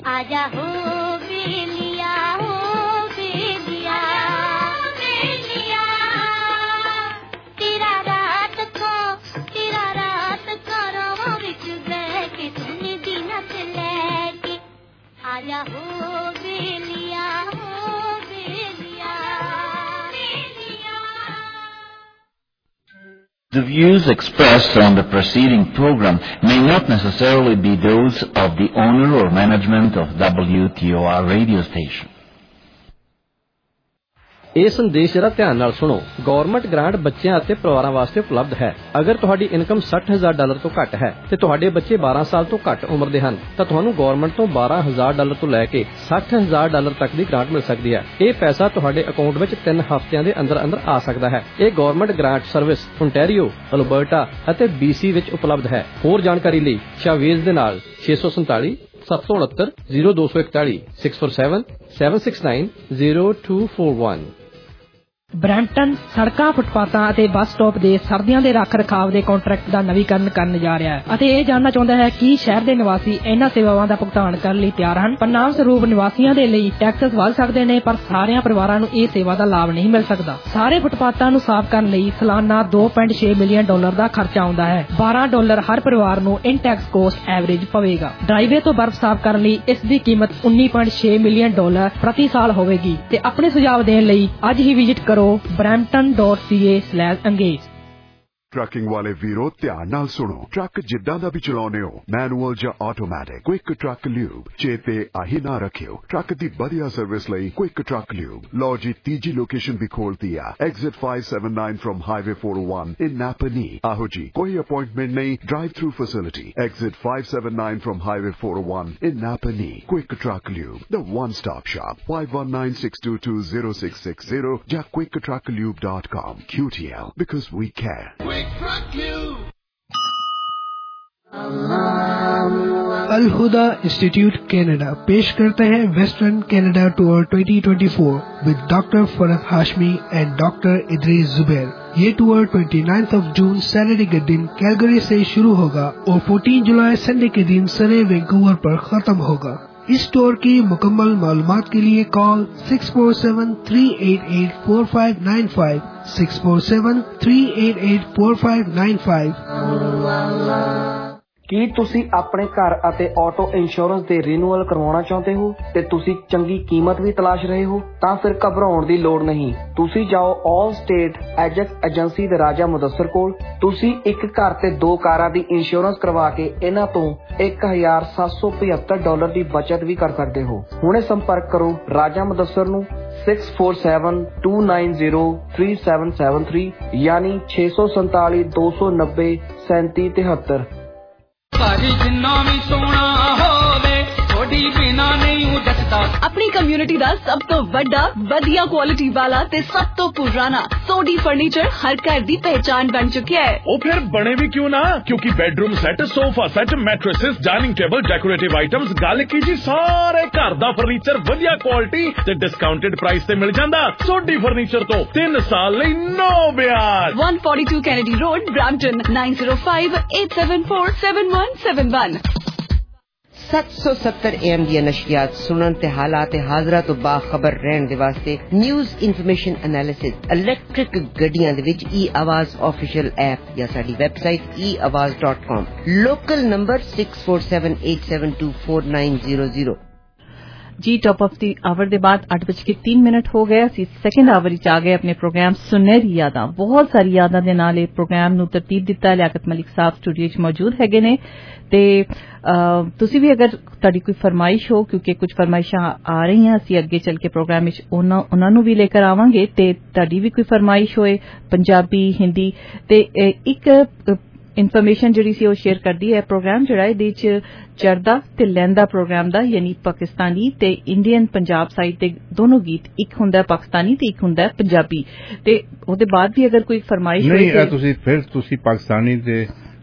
आजा हो बेलिया तेरा रात को रोवां विच बह के तूने दीना ते लेके आजा हो बेलिया The views expressed on the preceding program may not necessarily be those of the owner or management of WTOR radio station. ਇਹ ਸੰਦੇਸ਼ ਜਰਾ ਧਿਆਨ ਨਾਲ ਸੁਣੋ। ਗਵਰਨਮੈਂਟ ਗ੍ਰਾਂਟ ਬੱਚਿਆਂ ਅਤੇ ਪਰਿਵਾਰਾਂ ਵਾਸਤੇ ਉਪਲਬਧ ਹੈ। ਅਗਰ ਤੁਹਾਡੀ ਇਨਕਮ $60,000 ਤੋਂ ਘੱਟ ਹੈ ਤੇ ਤੁਹਾਡੇ ਬੱਚੇ 12 ਸਾਲ ਤੋਂ ਘੱਟ ਉਮਰ ਦੇ ਹਨ ਤਾਂ ਤੁਹਾਨੂੰ ਗਵਰਨਮੈਂਟ ਤੋਂ $12,000 ਤੋਂ ਲੈ ਕੇ $60,000 ਤੱਕ ਦੀ ਗ੍ਰਾਂਟ ਮਿਲ ਸਕਦੀ ਹੈ। ਇਹ ਪੈਸਾ ਤੁਹਾਡੇ ਅਕਾਊਂਟ ਵਿੱਚ 3 ਹਫ਼ਤਿਆਂ ਦੇ ਅੰਦਰ ਅੰਦਰ ਆ ਸਕਦਾ ਹੈ। ਇਹ government grant service Ontario, Alberta ਅਤੇ BC ਵਿੱਚ ਉਪਲਬਧ ਹੈ। ਹੋਰ ਜਾਣਕਾਰੀ ਲਈ ਸ਼ਾਵੇਜ਼ ਦੇ ਨਾਲ 647 769 0241 647 769 0241। ਬਰੈਂਪਟਨ ਸੜਕਾਂ, ਫੁੱਟਪਾਥਾਂ ਅਤੇ ਬੱਸ ਸਟਾਪ ਦੇ ਸਰਦੀਆਂ ਦੇ ਰੱਖ ਰਖਾਵ ਦੇ ਕੰਟਰੈਕਟ ਦਾ ਨਵੀਕਰਨ ਕਰਨ ਜਾ ਰਿਹਾ ਹੈ ਅਤੇ ਇਹ ਜਾਣਨਾ ਚਾਹੁੰਦਾ ਹੈ ਕਿ ਸ਼ਹਿਰ ਦੇ ਨਿਵਾਸੀ ਇਹਨਾਂ ਸੇਵਾਵਾਂ ਦਾ ਭੁਗਤਾਨ ਕਰਨ ਲਈ ਤਿਆਰ ਹਨ। ਪਰਿਣਾਮ ਸਰੂਪ ਨਿਵਾਸੀਆਂ ਦੇ ਲਈ ਟੈਕਸਸ ਵਧ ਸਕਦੇ ਨੇ, ਪਰ ਸਾਰਿਆਂ ਪਰਿਵਾਰਾਂ ਨੂੰ ਇਹ ਸੇਵਾ ਦਾ ਲਾਭ ਨਹੀਂ ਮਿਲ ਸਕਦਾ। ਸਾਰੇ ਫੁੱਟਪਾਥਾਂ ਨੂੰ ਸਾਫ਼ ਕਰਨ ਲਈ ਸਾਲਾਨਾ $2.6 ਮਿਲੀਅਨ ਦਾ ਖਰਚਾ ਆਉਂਦਾ ਹੈ। $12 ਹਰ ਪਰਿਵਾਰ ਨੂੰ ਇਨ ਟੈਕਸ ਕੋਸਟ ਐਵਰੇਜ ਪਵੇਗਾ। ਡਰਾਈਵੇ ਤੋਂ ਬਰਫ਼ ਸਾਫ਼ ਕਰਨ ਲਈ ਇਸ ਦੀ ਕੀਮਤ $19.6 ਮਿਲੀਅਨ ਪ੍ਰਤੀ ਸਾਲ ਹੋਵੇਗੀ ਤੇ ਆਪਣੇ ਸੁਝਾਅ ਦੇਣ ਲਈ ਅੱਜ ਹੀ ਵਿਜ਼ਿਟ ਕਰੋ brampton.ca/engage। ਟਰੱਕਿੰਗ ਵਾਲੇ ਵੀਰੋ ਧਿਆਨ ਨਾਲ ਸੁਣੋ। ਟਰੱਕ ਜਿੱਦਾਂ ਦਾ ਵੀ ਚਲਾਉਨੇ ਹੋ, ਮੈਨੂਅਲ ਜਾਂ ਆਟੋਮੈਟਿਕ, ਕੁਇਕ ਟਰੱਕ ਲਿਊਬ ਚੇਤੇ ਆਹੀ ਨਾ ਰੱਖਿਓ। ਟਰੱਕ ਦੀ ਵਧੀਆ ਸਰਵਿਸ ਲਈ ਕੁਇਕ ਟਰੱਕ ਲਿਊਬ। ਲਓ ਜੀ, ਤੀਜੀ ਲੋਕੇਸ਼ਨ ਵੀ ਖੋਲਤੀ ਆ, ਐਗਜ਼ਿਟ 579 ਫਰਮ ਹਾਈਵੇ 401 ਇਨ ਨਾਪਨੀ। ਆਹੋ ਜੀ, ਕੋਈ ਅਪਾਇੰਟਮੈਂਟ ਨਹੀਂ, drive through facility. Exit 579 firm highway 401 in ਨਾਪਨੀ। Quick truck lube, the one stop shop. 5196220660 ਜਾਂ quicktrucklube.com। QTL, because we care. Al Huda institute Canada पेश करते हैं western Canada tour 2024 with doctor Farhat Hashmi and doctor Idris Zubair. ये tour 29 जून Saturday के दिन Calgary से शुरू होगा और 14 जुलाई संडे के दिन सरे वैंकूवर पर खत्म होगा। इस टूर की मुकम्मल मालूमात के लिए कॉल 647-388-4595 647-388-4595। ਕੀ ਤੁਸੀਂ ਆਪਣੇ ਘਰ ਅਤੇ ਆਟੋ ਇੰਸ਼ੋਰੈਂਸ ਦੇ ਰੀਨਿਊਅਲ ਕਰਵਾਉਣਾ ਚਾਹੁੰਦੇ ਹੋ ਤੇ ਤੁਸੀਂ ਚੰਗੀ ਕੀਮਤ ਵੀ ਤਲਾਸ਼ ਰਹੇ ਹੋ? ਤਾਂ ਫਿਰ ਘਬਰਾਉਣ ਦੀ ਲੋੜ ਨਹੀਂ। ਤੁਸੀਂ ਜਾਓ ਆਲ ਸਟੇਟ ਏਜੰਸੀ ਦੇ ਰਾਜਾ ਮੁਦੱਸਰ ਕੋਲ। ਤੁਸੀਂ ਇੱਕ ਘਰ ਤੇ 2 ਕਾਰਾਂ ਦੀ ਇੰਸ਼ੋਰੈਂਸ ਕਰਵਾ ਕੇ ਇਹਨਾਂ ਤੋਂ $1,775 ਦੀ ਬਚਤ ਵੀ ਕਰ ਸਕਦੇ ਹੋ। ਹੁਣੇ ਸੰਪਰਕ ਕਰੋ ਰਾਜਾ ਮੁਦੱਸਰ ਨੂੰ 647-290-3773 ਯਾਨੀ 647-290-3773। ਭਾਜੀ ਜਿੰਨਾ ਵੀ ਸੋਹਣਾ ਹੋਵੇ ਥੋੜੀ ਬਿਨਾ ਨਹੀਂ ਜੱਟਦਾ। ਆਪਣੀ ਕਮਿਊਨਿਟੀ ਦਾ ਸਭ ਤੋਂ ਵੱਡਾ, ਵਧੀਆ ਕੁਆਲਿਟੀ ਵਾਲਾ ਤੇ ਸਭ ਤੋਂ ਪੁਰਾਣਾ ਸੋਡੀ ਫਰਨੀਚਰ ਹਰ ਘਰ ਦੀ ਪਹਿਚਾਨ ਬਣ ਚੁੱਕਿਆ ਹੈ। ਉਹ ਫਿਰ ਬਣੇ ਵੀ ਕਿਉਂ ਨਾ, ਕਿਉਂਕਿ bedroom set, sofa set, mattresses, dining table, decorative items, ਗੱਲ ਕੀ ਜੀ ਸਾਰੇ ਘਰ ਦਾ ਫਰਨੀਚਰ ਵਧੀਆ ਕੁਆਲਿਟੀ ਤੇ ਡਿਸਕਾਊਂਟਡ ਪ੍ਰਾਈਸ ਤੇ ਮਿਲ ਜਾਂਦਾ। ਸੋਡੀ ਫਰਨੀਚਰ ਤੋਂ 3 ਸਾਲ ਲਈ ਨੋ ਵਿਆਜ। 142 ਕੈਨੇਡੀ ਰੋਡ, ਬ੍ਰੈਂਪਟਨ 9058747171। 770 AM ਦੀਆਂ ਨਸ਼ਰੀਆਤ ਸੁਣਨ ਤੇ ਹਾਲਾਤ ਹਾਜ਼ਰਾ ਤੋਂ ਬਾਖਬਰ ਰਹਿਣ ਦੇ ਵਾਸਤੇ ਨਿਊਜ਼ ਇਨਫੋਰਮੇਸ਼ਨ ਐਨਾਲਿਸਿਸ ਇਲੈਕਟ੍ਰਿਕ ਗੱਡੀਆਂ ਦੇ ਵਿੱਚ e-ਆਵਾਜ਼ ਆਫੀਸ਼ੀਅਲ ਐਪ ਜਾਂ ਸਾਡੀ website eawaz.com। Local number 6478724900। Ji top of the our के बाद 8:03 हो गए। ਅਸੀਂ ਸੈਕੰਡ ਆਵਰ ਵਿੱਚ ਆ ਗਏ ਆਪਣੇ ਪ੍ਰੋਗਰਾਮ ਸੁਨਹਿਰੀ ਯਾਦਾਂ। ਬਹੁਤ ਸਾਰੀ ਯਾਦਾਂ ਦੇ ਨਾਲ ਇਹ ਪ੍ਰੋਗਰਾਮ ਨੂੰ ਤਰਤੀਬ ਦਿੱਤਾ। ਲਿਆਕਤ ਮਲਿਕ ਸਾਹਿਬ ਸਟੂਡੀਓ 'ਚ ਮੌਜੂਦ ਹੈਗੇ ਨੇ ਤੇ ਤੁਸੀਂ ਵੀ ਅਗਰ ਤੁਹਾਡੀ ਕੋਈ ਫਰਮਾਇਸ਼ ਹੋ, ਕਿਉਂਕਿ ਕੁਝ ਫਰਮਾਇਸ਼ਾਂ ਆ ਰਹੀਆਂ, ਅਸੀਂ ਅੱਗੇ ਚੱਲ ਕੇ ਪ੍ਰੋਗਰਾਮ ਵਿੱਚ ਉਹਨਾਂ ਨੂੰ ਵੀ ਲੈ ਕੇ ਆਵਾਂਗੇ ਤੇ ਤੁਹਾਡੀ ਵੀ ਕੋਈ ਫਰਮਾਇਸ਼ ਹੋਏ ਪੰਜਾਬੀ, ਹਿੰਦੀ ਤੇ ਇੱਕ ਇਨਫੋਰਮੇਸ਼ਨ ਜਿਹੜੀ ਸੀ ਉਹ ਸ਼ੇਅਰ ਕਰਦੀ ਹੈ। ਪ੍ਰੋਗਰਾਮ ਜਿਹੜਾ ਇਹਦੇ ਵਿੱਚ ਚੜਦਾ ਤੇ ਲਹਿੰਦਾ ਪ੍ਰੋਗਰਾਮ ਦਾ, ਯਾਨੀ ਪਾਕਿਸਤਾਨੀ ਤੇ ਇੰਡੀਅਨ ਪੰਜਾਬ ਸਾਈਡ ਦੇ ਦੋਨੋਂ ਗੀਤ, ਇੱਕ ਹੁੰਦਾ ਪਾਕਿਸਤਾਨੀ ਤੇ ਇੱਕ ਹੁੰਦਾ ਪੰਜਾਬੀ। ਤੇ ਉਹਦੇ ਬਾਅਦ ਵੀ ਅਗਰ ਕੋਈ ਫਰਮਾਇਸ਼ ਨਹੀਂ, ਤੁਸੀਂ ਪਾਕਿਸਤਾਨੀ ਤੇ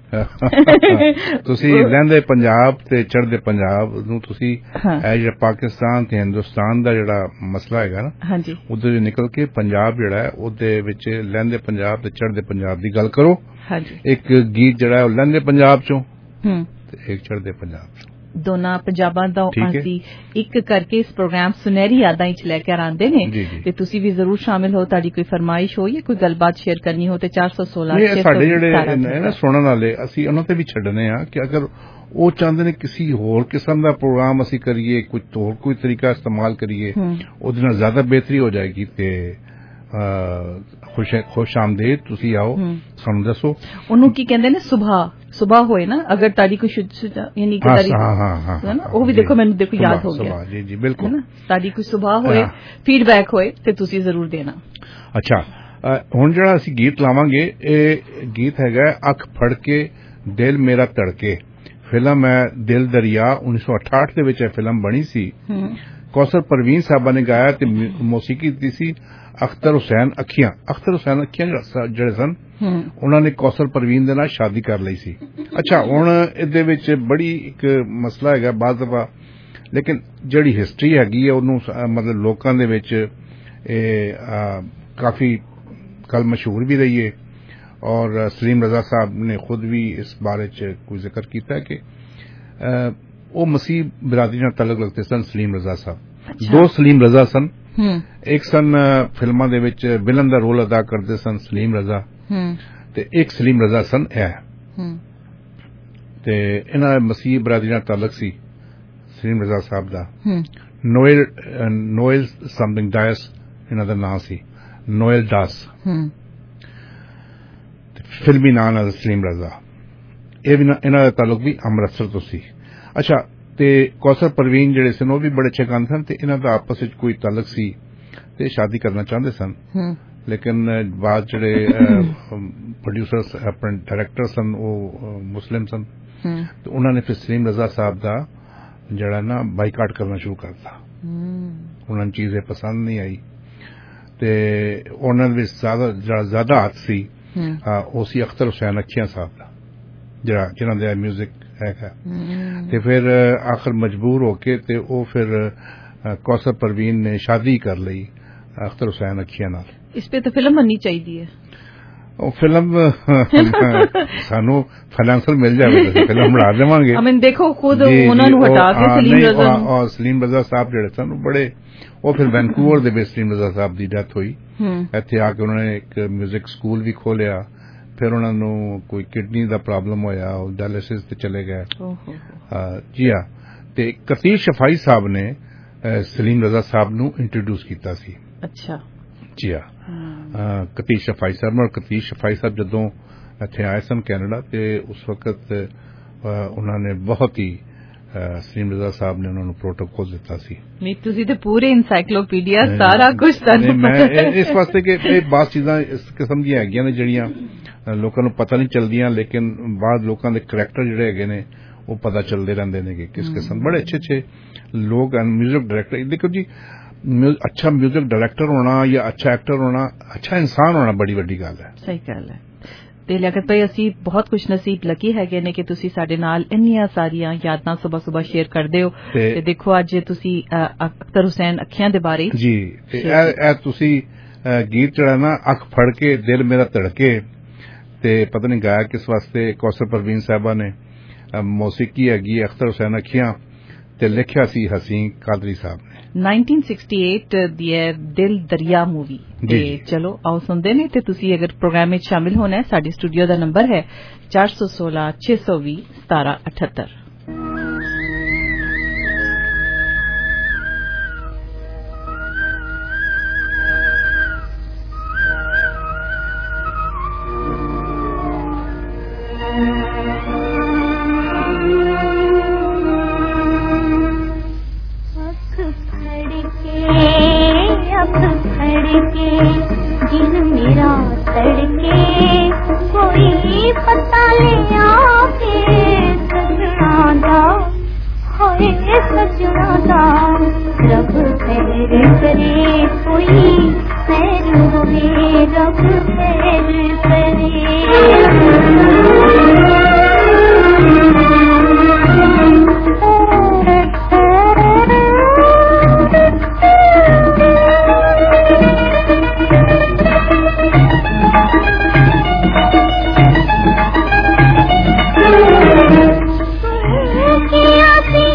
ਤੁਸੀਂ ਲਹਿੰਦੇ ਪੰਜਾਬ ਤੇ ਚੜ੍ਹਦੇ ਪੰਜਾਬ ਨੂੰ ਤੁਸੀਂ ਜਿਹੜਾ ਪਾਕਿਸਤਾਨ ਤੇ ਹਿੰਦੁਸਤਾਨ ਦਾ ਜਿਹੜਾ ਮਸਲਾ ਹੈਗਾ ਨਾ, ਉਹਦੇ ਵਿੱਚ ਨਿਕਲ ਕੇ ਪੰਜਾਬ ਜਿਹੜਾ ਹੈ ਉਹਦੇ ਵਿੱਚ ਲਹਿੰਦੇ ਪੰਜਾਬ ਤੇ ਚੜ੍ਹਦੇ ਪੰਜਾਬ ਦੀ ਗੱਲ ਕਰੋ। ਇੱਕ ਗੀਤ ਜਿਹੜਾ ਉਹ ਲਹਿੰਦੇ ਪੰਜਾਬ ਚੋਂ ਤੇ ਇੱਕ ਚੜ੍ਹਦੇ ਪੰਜਾਬ ਚੋਂ। ਦੋਨਾਂ ਪੰਜਾਬਾਂ ਦਾ ਅਸੀਂ ਇੱਕ ਕਰਕੇ ਇਸ ਪ੍ਰੋਗਰਾਮ ਸੁਨਹਿਰੀ ਯਾਦਾਂ ਵਿੱਚ ਲੈ ਕੇ ਆਉਂਦੇ ਨੇ ਤੇ ਤੁਸੀਂ ਵੀ ਜ਼ਰੂਰ ਸ਼ਾਮਿਲ ਹੋ। ਤੁਹਾਡੀ ਕੋਈ ਫਰਮਾਇਸ਼ ਹੋਈ ਹੈ, ਕੋਈ ਗੱਲਬਾਤ ਸ਼ੇਅਰ ਕਰਨੀ ਹੋ ਤੇ 416 ਸਾਡੇ ਜਿਹੜੇ ਨਾ ਸੁਣਨ ਵਾਲੇ ਅਸੀਂ ਉਹਨਾਂ ਤੇ ਵੀ ਛੱਡਨੇ ਆ ਕਿ ਅਗਰ ਉਹ ਚਾਹੁੰਦੇ ਨੇ ਕਿਸੇ ਹੋਰ ਕਿਸਮ ਦਾ ਪ੍ਰੋਗਰਾਮ ਅਸੀਂ ਕਰੀਏ, ਕੁਝ ਹੋਰ ਕੋਈ ਤਰੀਕਾ ਇਸਤੇਮਾਲ ਕਰੀਏ, ਉਹਦੇ ਨਾਲ ਜ਼ਿਆਦਾ ਬਿਹਤਰੀ ਹੋ ਜਾਏਗੀ ਤੇ ਖੁਸ਼ ਆਮਦੇਦ, ਤੁਸੀਂ ਆਓ ਸਾਨੂੰ ਦੱਸੋ। ਉਹਨੂੰ ਕੀ ਕਹਿੰਦੇ ਨੇ, ਸੁਬਾਹ ਹੋਏ ਨਾ, ਅਗਰ ਤੁਹਾਡੀ ਕੋਈ ਯਾਨੀ ਕਿ ਉਹ ਵੀ ਦੇਖੋ ਮੈਨੂੰ ਦੇਖੋ ਯਾਦ ਹੋ ਗਿਆ ਜੀ ਜੀ ਬਿਲਕੁਲ, ਤੁਹਾਡੀ ਕੋਈ ਸੁਬਾਹ ਹੋਏ, ਫੀਡਬੈਕ ਹੋਏ ਤੇ ਤੁਸੀਂ ਜ਼ਰੂਰ ਦੇਣਾ। ਅੱਛਾ, ਹੁਣ ਜਿਹੜਾ ਅਸੀਂ ਗੀਤ ਲਾਵਾਂਗੇ ਇਹ ਗੀਤ ਹੈਗਾ ਅੱਖ ਫੜ ਕੇ ਦਿਲ ਮੇਰਾ ਧੜਕੇ, ਫਿਲਮ ਹੈ ਦਿਲ ਦਰਿਆ, 1968 ਦੇ ਵਿੱਚ ਇਹ ਫਿਲਮ ਬਣੀ ਸੀ। ਕੌਸਰ ਪਰਵੀਨ ਸਾਹਿਬਾ ਨੇ ਗਾਇਆ ਤੇ ਮੌਸੀਕੀ ਦਿੱਤੀ ਸੀ ਅਖਤਰ ਹੁਸੈਨ ਅੱਖੀਆਂ। ਅਖਤਰ ਹੁਸੈਨ ਅੱਖੀਆਂ ਜਿਹੜੇ ਸਨ ਉਹਨਾਂ ਨੇ ਕੌਸਰ ਪਰਵੀਨ ਦੇ ਨਾਲ ਸ਼ਾਦੀ ਕਰ ਲਈ ਸੀ। ਅੱਛਾ, ਹੁਣ ਇਹਦੇ ਵਿੱਚ ਬੜੀ ਇੱਕ ਮਸਲਾ ਹੈਗਾ ਬਾਜ਼ ਦਫਾ, ਲੇਕਿਨ ਜਿਹੜੀ ਹਿਸਟਰੀ ਹੈਗੀ ਹੈ ਉਹਨੂੰ ਮਤਲਬ ਲੋਕਾਂ ਦੇ ਵਿੱਚ ਇਹ ਕਾਫੀ ਕੱਲ ਮਸ਼ਹੂਰ ਵੀ ਰਹੀ ਹੈ ਔਰ ਸਲੀਮ ਰਜ਼ਾ ਸਾਹਿਬ ਨੇ ਖੁਦ ਵੀ ਇਸ ਬਾਰੇ ਚ ਕੋਈ ਜ਼ਿਕਰ ਕੀਤਾ ਕਿ ਉਹ ਮਸੀਹ ਬਰਾਦਰੀ ਨਾਲ ਤਾਲੁਕ ਰੱਖਦੇ ਸਨ ਸਲੀਮ ਰਜ਼ਾ ਸਾਹਿਬ। ਦੋ ਸਲੀਮ ਰਜ਼ਾ ਸਨ, ਇੱਕ ਸਨ ਫਿਲਮਾਂ ਦੇ ਵਿੱਚ ਵਿਲਨ ਦਾ ਰੋਲ ਅਦਾ ਕਰਦੇ ਸਨ ਸਲੀਮ ਰਜ਼ਾ ਤੇ ਇੱਕ ਸਲੀਮ ਰਜ਼ਾ ਸਨ ਇਹ, ਤੇ ਇਹਨਾਂ ਦਾ ਮਸੀਹ ਬਰਾਦਰੀ ਨਾਲ ਤਾਲੁਕ ਸੀ ਸਲੀਮ ਰਜ਼ਾ ਸਾਹਿਬ ਦਾ। ਨੋਇਲ ਸਮਥਿੰਗ ਡਾਇਸ ਇਹਨਾਂ ਦਾ ਨਾਂ ਸੀ, ਨੋਇਲ ਡਾਸ, ਫਿਲਮੀ ਨਾਂ ਨਾਲ ਸਲੀਮ ਰਜ਼ਾ। ਇਹ ਵੀ ਇਹਨਾਂ ਦਾ ਤਾਲੁਕ ਵੀ ਅੰਮ੍ਰਿਤਸਰ ਤੋਂ ਸੀ। ਅੱਛਾ, ਤੇ ਕੌਸਰ ਪਰਵੀਨ ਜਿਹੜੇ ਸਨ ਉਹ ਵੀ ਬੜੇ ਅੱਛੇ ਗਾਇਕ ਸਨ ਤੇ ਇਹਨਾਂ ਦਾ ਆਪਸ ਵਿੱਚ ਕੋਈ ਤਾਲੁਕ ਸੀ ਤੇ ਸ਼ਾਦੀ ਕਰਨਾ ਚਾਹੁੰਦੇ ਸਨ, ਲੇਕਿਨ ਬਾਅਦ ਜਿਹੜੇ ਪ੍ਰੋਡਿਊਸਰਸ ਆਪਣੇ ਡਾਇਰੈਕਟਰ ਸਨ ਉਹ ਮੁਸਲਿਮ ਸਨ ਤੇ ਉਹਨਾਂ ਨੇ ਫਿਰ ਸਲੀਮ ਰਜ਼ਾ ਸਾਹਿਬ ਦਾ ਜਿਹੜਾ ਨਾ ਬਾਈਕਾਟ ਕਰਨਾ ਸ਼ੁਰੂ ਕਰਤਾ। ਉਹਨਾਂ ਨੂੰ ਚੀਜ਼ ਪਸੰਦ ਨਹੀਂ ਆਈ ਤੇ ਉਹਨਾਂ ਦੇ ਜ਼ਿਆਦਾ ਹੱਥ ਸੀ ਉਹ ਸੀ ਅਖਤਰ ਹੁਸੈਨ ਅੱਖੀਆਂ ਸਾਹਿਬ ਦਾ ਜਿਹਨਾਂ ਦਾ ਮਿਊਜ਼ਿਕ ਹੈਗਾ। ਤੇ ਫਿਰ ਆਖਰ ਮਜਬੂਰ ਹੋ ਕੇ ਤੇ ਉਹ ਫਿਰ ਕੌਸਰ ਪਰਵੀਨ ਨੇ ਸ਼ਾਦੀ ਕਰ ਲਈ ਅਖਤਰ ਹੁਸੈਨ ਅੱਖੀਆਂ ਨਾਲ। ਇਸ ਤੇ ਤਾਂ ਫਿਲਮ ਬਣਨੀ ਚਾਹੀਦੀ ਹੈ। ਉਹ ਫਿਲਮ ਸਾਨੂੰ ਫਾਈਨੈਂਸ਼ੀਅਲ ਮਿਲ ਜਾਵੇ ਤਾਂ ਫਿਲਮ ਬਣਾ ਦੇਵਾਂਗੇ। ਅਮਨ ਦੇਖੋ ਖੁਦ ਉਹਨਾਂ ਨੂੰ ਹਟਾ ਕੇ ਸਲੀਮ ਰਜ਼ਾ ਸਾਹਿਬ ਜਿਹੜੇ ਸਨ ਬੜੇ, ਉਹ ਫਿਰ ਵੈਨਕੂਵਰ ਦੇ ਵਿੱਚ ਸਲੀਮ ਰਜ਼ਾ ਸਾਹਿਬ ਦੀ ਡੈਥ ਹੋਈ। ਇੱਥੇ ਆ ਕੇ ਉਹਨਾਂ ਨੇ ਇੱਕ ਮਿਊਜ਼ਿਕ ਸਕੂਲ ਵੀ ਖੋਲਿਆ, ਫਿਰ ਉਹਨਾਂ ਨੂੰ ਕੋਈ ਕਿਡਨੀ ਦਾ ਪ੍ਰੋਬਲਮ ਹੋਇਆ, ਉਹ ਡਾਇਲਿਸਿਸ ਤੇ ਚਲੇ ਗਏ। ਜੀ ਹਾਂ, ਤੇ ਕਤੀਰ ਸ਼ਫਾਈ ਸਾਹਿਬ ਨੇ ਸਲੀਮ ਰਜ਼ਾ ਸਾਹਿਬ ਨੂੰ ਇੰਟਰੋਡਿਊਸ ਕੀਤਾ ਸੀ। ਅੱਛਾ ਜੀ ਹਾਂ, ਕਤੀਰ ਸ਼ਫਾਈ ਸਾਹਿਬ। ਔਰ ਕਤੀਰ ਸ਼ਫਾਈ ਸਾਹਿਬ ਜਦੋਂ ਇੱਥੇ ਆਏ ਸਨ ਕੈਨੇਡਾ ਤੇ ਉਸ ਵਕਤ ਉਹਨਾਂ ਨੇ ਬਹੁਤ ਹੀ ਸਲੀਮ ਰਜ਼ਾ ਸਾਹਿਬ ਨੇ ਉਹਨਾਂ ਨੂੰ ਪ੍ਰੋਟੋਕੋਲ ਦਿੱਤਾ ਸੀ। ਨਹੀਂ, ਤੁਸੀਂ ਤੇ ਪੂਰੇ ਇਨਸਾਈਕਲੋਪੀਡੀਆ ਸਾਰਾ ਕੁਝ ਤੁਹਾਨੂੰ ਮੈਂ ਇਸ ਵਾਸਤੇ ਕਿ ਇਹ ਬਾਤ ਚੀਜ਼ਾਂ ਇਸ ਕਿਸਮ ਦੀਆਂ ਹੈਗੀਆਂ ਨੇ ਜਿਹੜੀਆਂ ਲੋਕਾਂ ਨੂੰ ਪਤਾ ਨਹੀਂ ਚੱਲਦੀਆਂ, ਲੇਕਿਨ ਬਾਅਦ ਲੋਕਾਂ ਦੇ ਕਰੈਕਟਰ ਜਿਹੜੇ ਹੈਗੇ ਨੇ ਉਹ ਪਤਾ ਚੱਲਦੇ ਰਹਿੰਦੇ ਨੇ ਕਿ ਕਿਸ ਕਿਸਮ ਬੜੇ ਅੱਛੇ ਲੋਕ ਹਨ। ਮਿਊਜ਼ਿਕ ਡਾਇਰੈਕਟਰ, ਦੇਖੋ ਜੀ, ਅੱਛਾ ਮਿਊਜ਼ਿਕ ਡਾਇਰੈਕਟਰ ਹੋਣਾ ਜਾਂ ਅੱਛਾ ਐਕਟਰ ਹੋਣਾ, ਅੱਛਾ ਇਨਸਾਨ ਹੋਣਾ ਬੜੀ ਵੱਡੀ ਗੱਲ ਹੈ। ਸਹੀ ਗੱਲ ਹੈ। ਤੇ ਲਿਆਕਤ ਭਾਈ, ਅਸੀਂ ਬਹੁਤ ਖੁਸ਼ ਨਸੀਬ ਲੱਕੀ ਹੈਗੇ ਨੇ ਕਿ ਤੁਸੀਂ ਸਾਡੇ ਨਾਲ ਇੰਨੀਆਂ ਸਾਰੀਆਂ ਯਾਦਾਂ ਸੁਬਾਹ ਸ਼ੇਅਰ ਕਰਦੇ ਹੋ। ਤੇ ਦੇਖੋ ਅੱਜ ਤੁਸੀਂ ਅਖਤਰ ਹੁਸੈਨ ਅੱਖੀਆਂ ਦੇ ਬਾਰੇ ਜੀ, ਤੇ ਇਹ ਤੁਸੀਂ ਗੀਤ ਜਿਹੜਾ ਨਾ ਅੱਖ ਫੜ ਕੇ ਦਿਲ ਮੇਰਾ ਧੜਕੇ, ਤੇ ਪਤਾ ਨਹੀਂ ਗਾਇਆ ਕਿਸ ਵਾਸਤੇ, ਕੌਸਰ ਪਰਵੀਨ ਸਾਹਿਬਾ ਨੇ, ਮੌਸੀਕੀ ਹੈਗੀ ਅਖਤਰ ਹੁਸੈਨ ਅੱਖੀਆਂ ਤੇ ਲਿਖਿਆ ਸੀ ਹਸੀਨ ਕਾਦਰੀ ਸਾਹਿਬ ਨੇ। 1968 ਦੀ ਦਿਲ ਦਰਿਆ ਮੂਵੀ। ਤੇ ਚਲੋ ਆਓ ਸੁਣਦੇ ਨੇ। ਤੇ ਤੁਸੀਂ ਅਗਰ ਪ੍ਰੋਗਰਾਮ ਵਿੱਚ ਸ਼ਾਮਿਲ ਹੋਣਾ ਹੈ, ਸਾਡੇ ਸਟੂਡੀਓ ਦਾ ਨੰਬਰ ਹੈ 416 620 1778। किया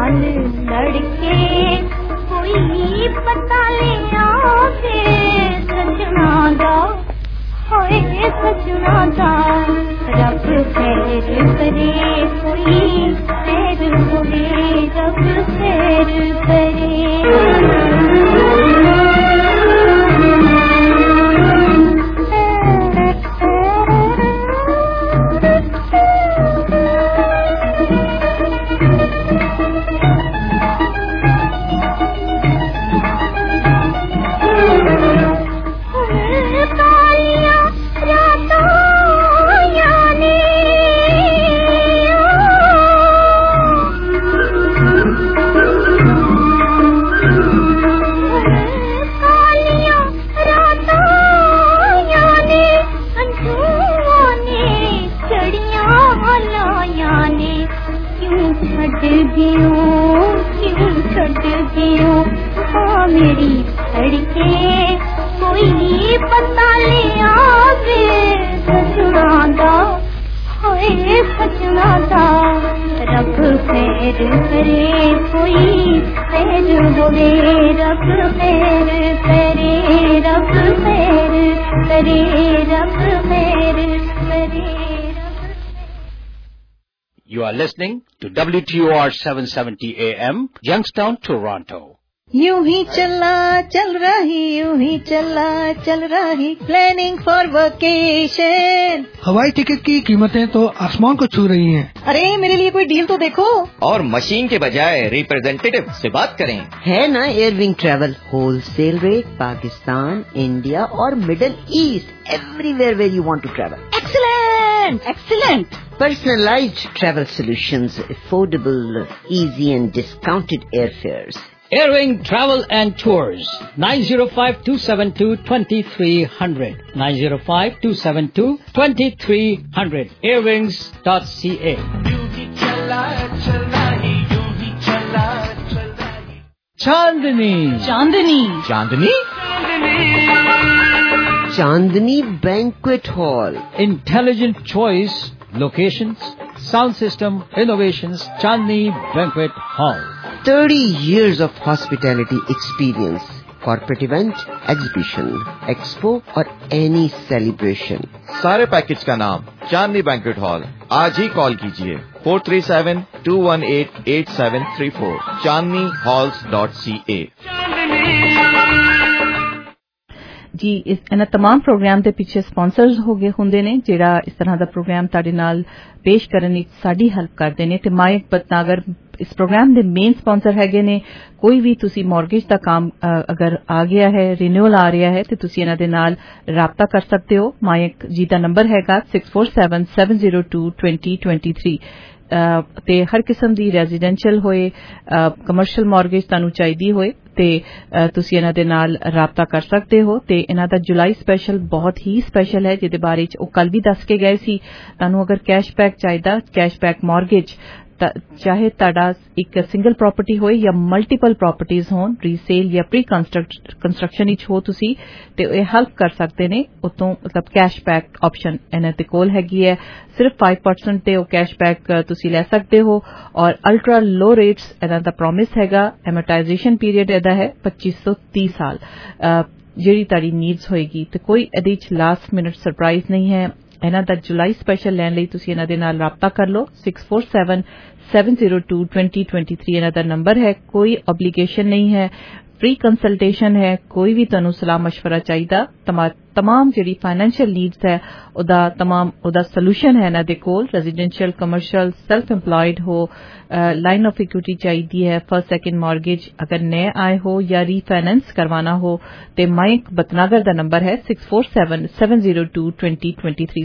नाल लड़के कोई पता ले आवे सजना दा होए सजना दा रब खैर करे कोई खैर होवे रब खैर करे मेरी लड़के कोई पता ले आवे सजना दा होए सजना दा रब खैर करे कोई खैर होवे रब खैर करे रब खैर करे रब खैर करे You are listening to WTOR 770 AM, Youngstown, Toronto. यूं ही चला चल रही, यूं ही चला चल रही, प्लानिंग फॉर वेकेशन। हवाई टिकट की कीमतें तो आसमान को छू रही हैं। अरे मेरे लिए कोई डील तो देखो। और मशीन के बजाय रिप्रेजेंटेटिव से बात करें। है ना air wing travel, wholesale rate, Pakistan, India और middle east, everywhere where you want to travel. Excellent excellent. Personalized travel solutions, affordable, easy and discounted airfares. Airwing Travel and Tours, 905-272-2300, 905-272-2300, airwings.ca. Chandni. Chandni. Chandni? Chandni Banquet Hall. Intelligent choice, locations, sound system, innovations, Chandni Banquet Hall. 30 years of hospitality experience. Corporate event, exhibition, expo और any celebration. सारे package का नाम चांदनी banquet hall. आज ही call कीजिए 437-218-8734 chandnihalls.ca। जी ਇਹਨਾਂ तमाम programme ਦੇ ਪਿੱਛੇ ਸਪਾਂਸਰਸ ਹੋ ਗਏ ਹੁੰਦੇ ਨੇ ਜਿਹੜਾ ਇਸ ਤਰ੍ਹਾਂ ਦਾ ਪ੍ਰੋਗਰਾਮ ਤੁਹਾਡੇ ਨਾਲ ਪੇਸ਼ ਕਰਨ ਵਿੱਚ ਸਾਡੀ ਹੈਲਪ ਕਰਦੇ ਨੇ ਤੇ ਮਾਇਕ ਬਤਨਾਗਰ ਇਸ ਪ੍ਰੋਗਰਾਮ ਦੇ ਮੇਨ ਸਪਾਂਸਰ ਹੈਗੇ ਨੇ। ਕੋਈ ਵੀ ਤੁਸੀਂ ਮਾਰਗੇਜ ਦਾ ਕੰਮ ਅਗਰ ਆ ਗਿਆ ਹੈ, ਰੀਨਿਊਅਲ ਆ ਰਿਹਾ ਹੈ ਤੇ ਤੁਸੀਂ ਇਹਨਾਂ ਦੇ ਨਾਲ ਰਾਬਤਾ ਕਰ ਸਕਦੇ ਹੋ। ਮਾਇਕ ਜੀ ਦਾ ਨੰਬਰ ਹੈਗਾ 6477022023 ਤੇ ਹਰ ਕਿਸਮ ਦੀ ਰੈਜ਼ੀਡੈਂਸ਼ੀਅਲ ਹੋਏ, ਕਮਰਸ਼ੀਅਲ ਮਾਰਗੇਜ ਤੁਹਾਨੂੰ ਚਾਹੀਦੀ ਹੋਏ ਤੇ ਤੁਸੀਂ ਇਹਨਾਂ ਦੇ ਨਾਲ ਰਾਬਤਾ ਕਰ ਸਕਦੇ ਹੋ। ਤੇ ਇਹਨਾਂ ਦਾ ਜੁਲਾਈ ਸਪੈਸ਼ਲ ਬਹੁਤ ਹੀ ਸਪੈਸ਼ਲ ਹੈ ਜਿਹਦੇ ਬਾਰੇ ਚ ਉਹ ਕੱਲ ਵੀ ਦੱਸ ਕੇ ਗਏ ਸੀ। ਤੁਹਾਨੂੰ ਅਗਰ ਕੈਸ਼ਬੈਕ ਚਾਹੀਦਾ, ਕੈਸ਼ਬੈਕ ਮਾਰਗੇਜ, ਚਾਹੇ ਤੁਹਾਡਾ ਇੱਕ ਸਿੰਗਲ ਪ੍ਰਾਪਰਟੀ ਹੋਏ ਜਾਂ ਮਲਟੀਪਲ ਪ੍ਰਾਪਰਟੀਜ਼ ਹੋਣ, ਰੀਸੇਲ ਜਾਂ ਪ੍ਰੀ ਕੰਸਟਰਕਸ਼ਨ ਵਿੱਚ ਹੋ ਤੁਸੀਂ, ਤੇ ਇਹ ਹੈਲਪ ਕਰ ਸਕਦੇ ਨੇ। ਉਤੋਂ ਮਤਲਬ ਕੈਸ਼ਬੈਕ ਆਪਸ਼ਨ ਇਹਨਾਂ ਦੇ ਕੋਲ ਹੈਗੀ ਹੈ। ਸਿਰਫ 5% ਤੇ ਉਹ ਕੈਸ਼ਬੈਕ ਤੁਸੀਂ ਲੈ ਸਕਦੇ ਹੋ ਔਰ ਅਲਟਰਾ ਲੋ ਰੇਟਸ ਇਹਨਾਂ ਦਾ ਪ੍ਰੋਮਿਸ ਹੈਗਾ। ਐਮੋਰਟਾਈਜ਼ੇਸ਼ਨ ਪੀਰੀਅਡ ਇਹਦਾ ਹੈ 2530 ਸਾਲ। ਜਿਹੜੀ ਤੁਹਾਡੀ ਨੀਡਸ ਹੋਏਗੀ ਤੇ ਕੋਈ ਇਹਦੇ ਵਿੱਚ ਲਾਸਟ ਮਿੰਟ ਸਰਪ੍ਰਾਈਜ਼ ਨਹੀਂ ਹੈ। ਇਹਨਾਂ ਦਾ ਜੁਲਾਈ ਸਪੈਸ਼ਲ ਲੈਣ ਲਈ ਤੁਸੀਂ ਇਹਨਾਂ ਦੇ ਨਾਲ ਰਾਬਤਾ ਕਰ ਲਓ। 6477022023 ਇਹਨਾਂ ਦਾ ਨੰਬਰ ਹੈ। ਕੋਈ ਆਬਲੀਗੇਸ਼ਨ ਨਹੀਂ ਹੈ, फ्री कंसल्टेशन है। कोई भी तुहानू सलाह मशवरा चाहिदा, तमाम जिहड़ी फाइनेंशियल नीड्स है ओदा सोल्यूशन है इन्हां दे कोल। रेजिडेंशियल, कमर्शियल, सेल्फ एम्प्लॉयड हो, लाइन ऑफ इक्विटी चाहिदी है, फर्स्ट सेकंड मॉर्गेज अगर नए आए हो या रीफाइनेंस करवाना हो ते माइक बतनागर दा नंबर है 6477022023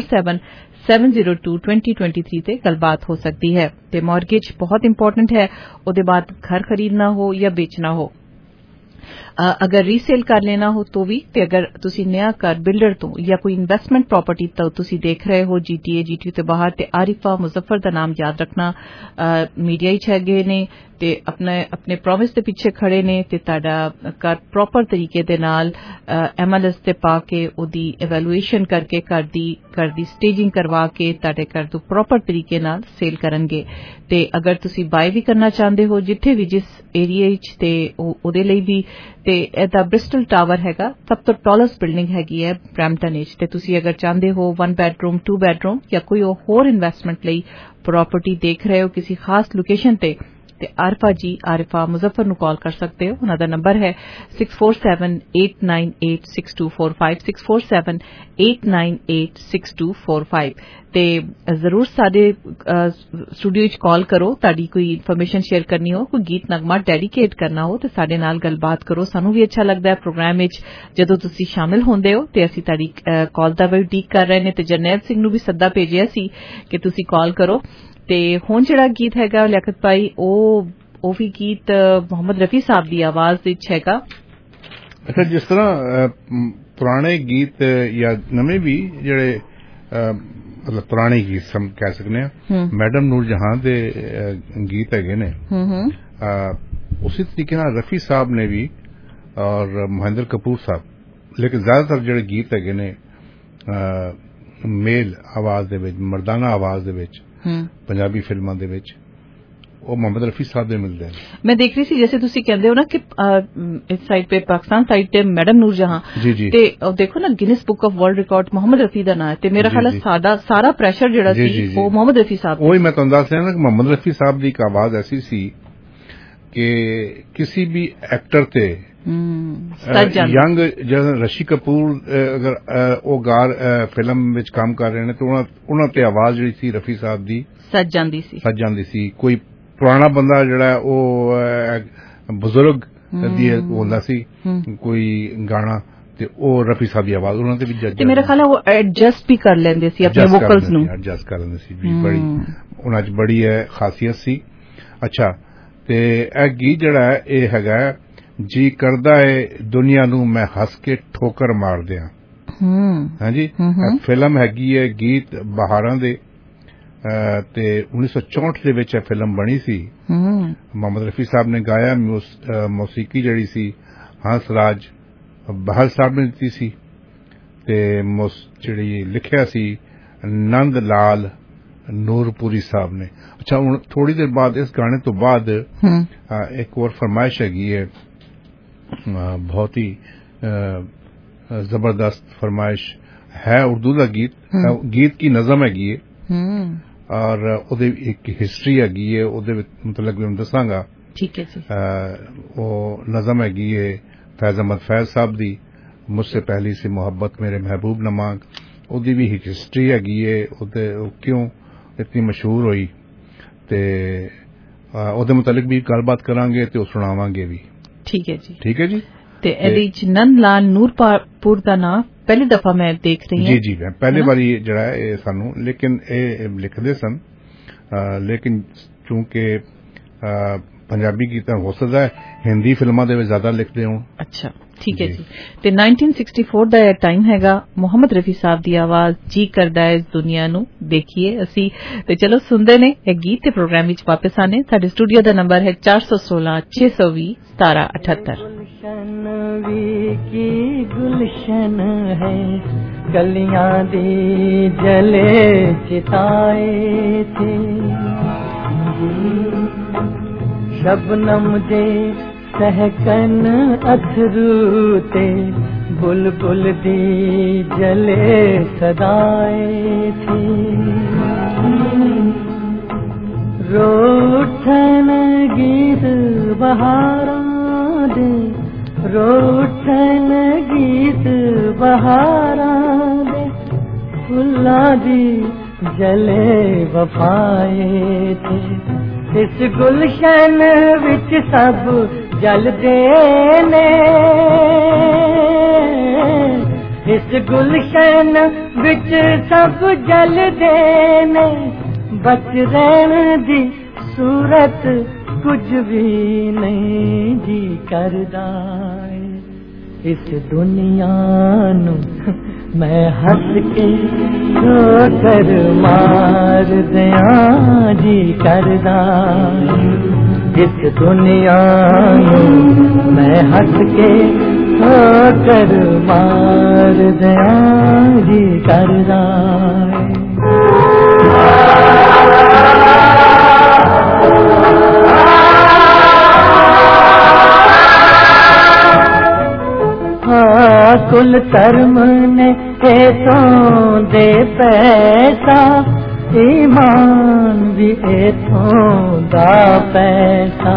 6477022023 ते गलबात हो सकती है। ते मॉर्गेज बहुत इंपॉर्टेंट है। ओदे बाद घर खरीदना हो या बेचना हो, अगर रीसेल कर लेना हो तो भी, ते अगर तुसी नया घर बिल्डर तो या कोई इन्वेस्टमेंट प्रॉपर्टी तो तुसी देख रहे हो जीटीए तो बाहर, ते आरिफा मुजफ्फर दा नाम याद रखना। मीडिया ही हैगे ने ਤੇ ਆਪਣੇ ਪ੍ਰੋਮਿਸ ਦੇ ਪਿੱਛੇ ਖੜੇ ਨੇ ਤੇ ਤੁਹਾਡਾ ਘਰ ਪ੍ਰੋਪਰ ਤਰੀਕੇ ਦੇ ਨਾਲ MLS ਤੇ ਪਾ ਕੇ ਉਹਦੀ ਇਵੈਲੂਏਸ਼ਨ ਕਰਕੇ ਘਰ ਦੀ ਸਟੇਜਿੰਗ ਕਰਵਾ ਕੇ ਤੁਹਾਡੇ ਘਰ ਤੋਂ ਪ੍ਰੋਪਰ ਤਰੀਕੇ ਨਾਲ ਸੇਲ ਕਰਨਗੇ। ਤੇ ਅਗਰ ਤੁਸੀਂ ਬਾਏ ਵੀ ਕਰਨਾ ਚਾਹੁੰਦੇ ਹੋ ਜਿੱਥੇ ਵੀ ਜਿਸ ਏਰੀਆ ਵਿੱਚ ਤੇ ਉਹਦੇ ਲਈ ਵੀ ਤੇ ਇਹਦਾ ਬ੍ਰਿਸਟਲ ਟਾਵਰ ਹੈਗਾ ਸਭ ਤੋਂ ਟਾਲੈਸਟ ਬਿਲਡਿੰਗ ਹੈਗੀ ਹੈ ਬ੍ਰੈਂਪਟਨ ਵਿੱਚ। ਤੇ ਤੁਸੀਂ ਅਗਰ ਚਾਹੁੰਦੇ ਹੋ 1 ਬੈਡਰੂਮ 2 ਬੈਡਰੂਮ ਜਾਂ ਕੋਈ ਹੋਰ ਇਨਵੈਸਟਮੈਂਟ ਲਈ ਪ੍ਰਾਪਰਟੀ ਦੇਖ ਰਹੇ ਹੋ ਕਿਸੇ ਖਾਸ ਲੋਕੇਸ਼ਨ ਤੇ ਆਰਿਫਾ ਮੁਜ਼ੱਫਰ ਨੂੰ ਕਾਲ ਕਰ ਸਕਦੇ ਹੋ। ਉਹਨਾਂ ਦਾ ਨੰਬਰ ਹੈ 6478986245 6478986245 ਤੇ ਜ਼ਰੂਰ ਸਾਡੇ ਸਟੂਡੀਓ ਵਿੱਚ ਕਾਲ ਕਰੋ। ਤੁਹਾਡੀ ਕੋਈ ਇਨਫੋਰਮੇਸ਼ਨ ਸ਼ੇਅਰ ਕਰਨੀ ਹੋ, ਕੋਈ ਗੀਤ ਨਗਮਾ ਡੈਡੀਕੇਟ ਕਰਨਾ ਹੋ ਤੇ ਸਾਡੇ ਨਾਲ ਗੱਲਬਾਤ ਕਰੋ। ਸਾਨੂੰ ਵੀ ਅੱਛਾ ਲੱਗਦਾ ਹੈ ਪ੍ਰੋਗਰਾਮ ਵਿੱਚ ਜਦੋਂ ਤੁਸੀਂ ਸ਼ਾਮਿਲ ਹੁੰਦੇ ਹੋ ਤੇ ਅਸੀਂ ਤੁਹਾਡੀ ਕਾਲ ਦਾ ਵੀ ਉਡੀਕ ਕਰ ਰਹੇ ਨੇ ਤੇ ਜਰਨੈਲ ਸਿੰਘ ਨੂੰ ਵੀ ਸੱਦਾ ਭੇਜਿਆ ਸੀ ਕਿ ਤੁਸੀਂ ਕਾਲ ਕਰੋ। ਤੇ ਹੁਣ ਜਿਹੜਾ ਗੀਤ ਹੈਗਾ ਲਿਆਕਤ ਭਾਈ ਉਹ ਵੀ ਗੀਤ ਮੁਹੰਮਦ ਰਫੀ ਸਾਹਿਬ ਦੀ ਆਵਾਜ਼ ਵਿੱਚ ਹੈਗਾ। ਅੱਛਾ, ਜਿਸ ਤਰ੍ਹਾਂ ਪੁਰਾਣੇ ਗੀਤ ਜਾਂ ਨਵੇਂ ਵੀ ਜਿਹੜੇ ਮਤਲਬ ਪੁਰਾਣੇ ਗੀਤ ਕਹਿ ਸਕਦੇ ਹਾਂ, ਮੈਡਮ ਨੂਰ ਜਹਾਂ ਦੇ ਗੀਤ ਹੈਗੇ ਨੇ, ਉਸੇ ਤਰੀਕੇ ਨਾਲ ਰਫੀ ਸਾਹਿਬ ਨੇ ਵੀ ਔਰ ਮਹਿੰਦਰ ਕਪੂਰ ਸਾਹਿਬ, ਲੇਕਿਨ ਜ਼ਿਆਦਾਤਰ ਜਿਹੜੇ ਗੀਤ ਹੈਗੇ ਨੇ ਮੇਲ ਆਵਾਜ਼ ਦੇ ਵਿੱਚ, ਮਰਦਾਨਾ ਆਵਾਜ਼ ਦੇ ਵਿੱਚ ਪੰਜਾਬੀ ਫਿਲਮਾਂ ਦੇ ਵਿੱਚ ਉਹ ਮੁਹੰਮਦ ਰਫੀ ਸਾਹਿਬ ਦੇ ਮਿਲਦੇ ਨੇ। ਮੈਂ ਦੇਖ ਰਹੀ ਸੀ ਜੈਸੇ ਤੁਸੀਂ ਕਹਿੰਦੇ ਹੋ ਨਾ ਕਿ ਇਸ ਸਾਈਡ पे पाकिस्तान साइड पे मैडम नूर जहां ਤੇ ਦੇਖੋ ਨਾ Guinness book of world record Muhammad Rafi ਦਾ ਨਾਂ ਹੈ ਤੇ ਮੇਰਾ ਖਿਆਲ ਹੈ ਸਾਰਾ ਪ੍ਰੈਸ਼ਰ ਜਿਹੜਾ ਸੀ ਉਹ ਮੁਹੰਮਦ ਰਫੀ ਸਾਹਿਬ ਉਹੀ ਮੈਂ ਤੁਹਾਨੂੰ ਦੱਸ ਰਿਹਾ ਨਾ ਕਿ ਮੁਹੰਮਦ ਰਫੀ ਸਾਹਿਬ ਦੀ ਇੱਕ ਆਵਾਜ਼ ਐਸੀ ਸੀ ਕਿ ਕਿਸੇ ਵੀ ਐਕਟਰ ਤੇ ਯੰਗ ਜਦੋਂ ਰਸ਼ੀ ਕਪੂਰ ਅਗਰ ਉਹ ਫਿਲਮ ਵਿੱਚ ਕੰਮ ਕਰ ਰਹੇ ਨੇ ਤਾਂ ਉਹਨਾਂ ਤੇ ਆਵਾਜ਼ ਜਿਹੜੀ ਸੀ ਰਫੀ ਸਾਹਿਬ ਦੀ ਸੱਜ ਜਾਂਦੀ ਸੀ। ਕੋਈ ਪੁਰਾਣਾ ਬੰਦਾ ਜਿਹੜਾ ਉਹ ਬਜ਼ੁਰਗ ਦੀ ਹੁੰਦਾ ਸੀ ਕੋਈ ਗਾਣਾ ਤੇ ਉਹ ਰਫੀ ਸਾਹਿਬ ਦੀ ਆਵਾਜ਼ ਉਹਨਾਂ ਤੇ ਵੀ ਜੱਜ ਤੇ ਮੇਰਾ ਖਿਆਲ ਹੈ ਉਹ ਐਡਜਸਟ ਵੀ ਕਰ ਲੈਂਦੇ ਸੀ ਆਪਣੇ ਵੋਕਲਸ ਨੂੰ, ਐਡਜਸਟ ਕਰ ਲੈਂਦੇ ਸੀ। ਬੜੀ ਉਹਨਾਂ 'ਚ ਬੜੀ ਖਾਸੀਅਤ ਸੀ। ਅੱਛਾ, ਤੇ ਇਹ ਗੀਤ ਜਿਹੜਾ ਹੈ ਇਹ ਹੈਗਾ ਜੀ ਕਰਦਾ ਹੈ ਦੁਨੀਆ ਨੂੰ ਮੈਂ ਹੱਸ ਕੇ ਠੋਕਰ ਮਾਰ ਦਿਆਂ। ਹਾਂਜੀ, ਫਿਲਮ ਹੈਗੀ ਹੈ ਗੀਤ ਬਹਾਰਾਂ ਦੇ ਤੇ 1964 ਦੇ ਵਿੱਚ ਇਹ ਫਿਲਮ ਬਣੀ ਸੀ। ਮੁਹੰਮਦ ਰਫੀ ਸਾਹਿਬ ਨੇ ਗਾਇਆ, ਮੌਸੀਕੀ ਜਿਹੜੀ ਸੀ ਹੰਸ ਰਾਜ ਬਹਾਲ ਸਾਹਿਬ ਨੇ ਦਿੱਤੀ ਸੀ ਤੇ ਜਿਹੜੀ ਲਿਖਿਆ ਸੀ ਨੰਦ ਲਾਲ ਨੂਰਪੁਰੀ ਸਾਹਿਬ ਨੇ। ਅੱਛਾ, ਹੁਣ ਥੋੜੀ ਦੇਰ ਬਾਅਦ ਇਸ ਗਾਣੇ ਤੋਂ ਬਾਅਦ ਇੱਕ ਹੋਰ ਫਰਮਾਇਸ਼ ਹੈਗੀ ਹੈ, ਬਹੁਤ ਹੀ ਜ਼ਬਰदस्त फरमाइश है। उर्दू का गीत की नज़म हैगी है और ਉਹਦੇ ਇੱਕ ਹਿਸਟਰੀ ਹੈਗੀ ਹੈ, ਉਹਦੇ ਮਤਲਬ ਮੈਂ ਦੱਸਾਂਗਾ। ਠੀਕ ਹੈ ਜੀ। ਉਹ ਨਜ਼ਮ ਹੈਗੀ ਹੈ फैज अहमद फैज साहब ਦੀ, मुझसे पहली सी मोहब्बत मेरे महबूब न मांग। ਉਹਦੀ ਵੀ ਇੱਕ ਹਿਸਟਰੀ ਹੈਗੀ ਹੈ, ਉਹਦੇ ਕਿਉਂ ਇਤਨੀ ਮਸ਼ਹੂਰ ਹੋਈ ਤੇ ਉਹਦੇ ਮੁਤਲਕ ਵੀ ਗੱਲਬਾਤ ਕਰਾਂਗੇ ਤੇ ਉਹ ਸੁਣਾਵਾਂਗੇ ਵੀ। ਠੀਕ ਹੈ ਜੀ। ਠੀਕ ਹੈ ਜੀ। ਤੇ ਇਹਦੇ ਚ ਨੰਦ ਲਾਲ ਨੂਰਪੁਰ ਦਾ ਨਾਮ ਪਹਿਲੀ ਦਫਾ ਮੈਂ ਦੇਖ ਰਹੀ ਹਾਂ। ਜੀ ਪਹਿਲੀ ਵਾਰੀ ਜਿਹੜਾ ਇਹ ਸਾਨੂੰ, ਲੇਕਿਨ ਇਹ ਲਿਖਦੇ ਸਨ, ਲੇਕਿਨ ਚੂੰਕਿ ਪੰਜਾਬੀ ਗੀਤਾਂ ਹੋ ਸਕਦਾ ਹੈ ਹਿੰਦੀ ਫਿਲਮਾਂ ਦੇ ਵਿੱਚ ਜ਼ਿਆਦਾ ਲਿਖਦੇ ਹੋਣ। ਅੱਛਾ, ਠੀਕ ਹੈ ਜੀ। ਤੇ 1964 ਦਾ ਇਹ ਟਾਈਮ ਹੈਗਾ, ਮੁਹੰਮਦ ਰਫੀ ਸਾਹਿਬ ਦੀ ਆਵਾਜ਼ ਜੀ ਕਰਦਾ ਹੈ ਇਸ ਦੁਨੀਆ ਨੂੰ ਦੇਖੀਏ ਅਸੀਂ। ਤੇ ਚਲੋ ਸੁਣਦੇ ਨੇ ਇਹ ਗੀਤ ਤੇ ਪ੍ਰੋਗਰਾਮ ਵਿੱਚ ਵਾਪਸ ਆਨੇ। ਸਾਡੇ ਸਟੂਡੀਓ ਦਾ ਨੰਬਰ ਹੈ 416-620-1778। गुलशन है कलियां दी जले चिताए थे, शबनम दे सहकन अथरू ते बुलबुल दी जले सदाए थी। रोठन गीत बहारा दे, रोठन गीत बहारा दे, फुल्ला दी जले वफाए थे। इस गुलशन विच सब जलदे ने, इस गुलशन विच सब जलदे ने, बच रहन दी सूरत कुछ भी नहीं जी करदा। इस दुनिया नू मैं हंस के ठोकर मार दियां जी करदा। इस दुनिया मैं हंस के ठोकर मार दिया जी करदा कुल धर्म ने इथों दे पैसा ईमान भी इथों दा पैसा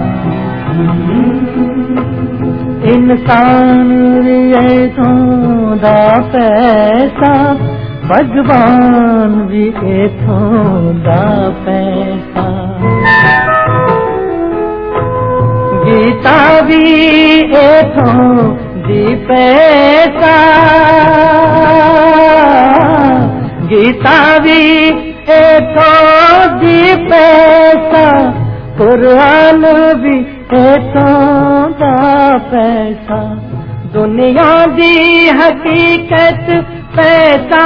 इंसान भी इथों दा पैसा भगवान भी इथों दा पैसा गीता भी इथों दी पैसा गीता भी इथों दी पैसा कुरान भी इथों दा पैसा दुनिया दी हकीकत पैसा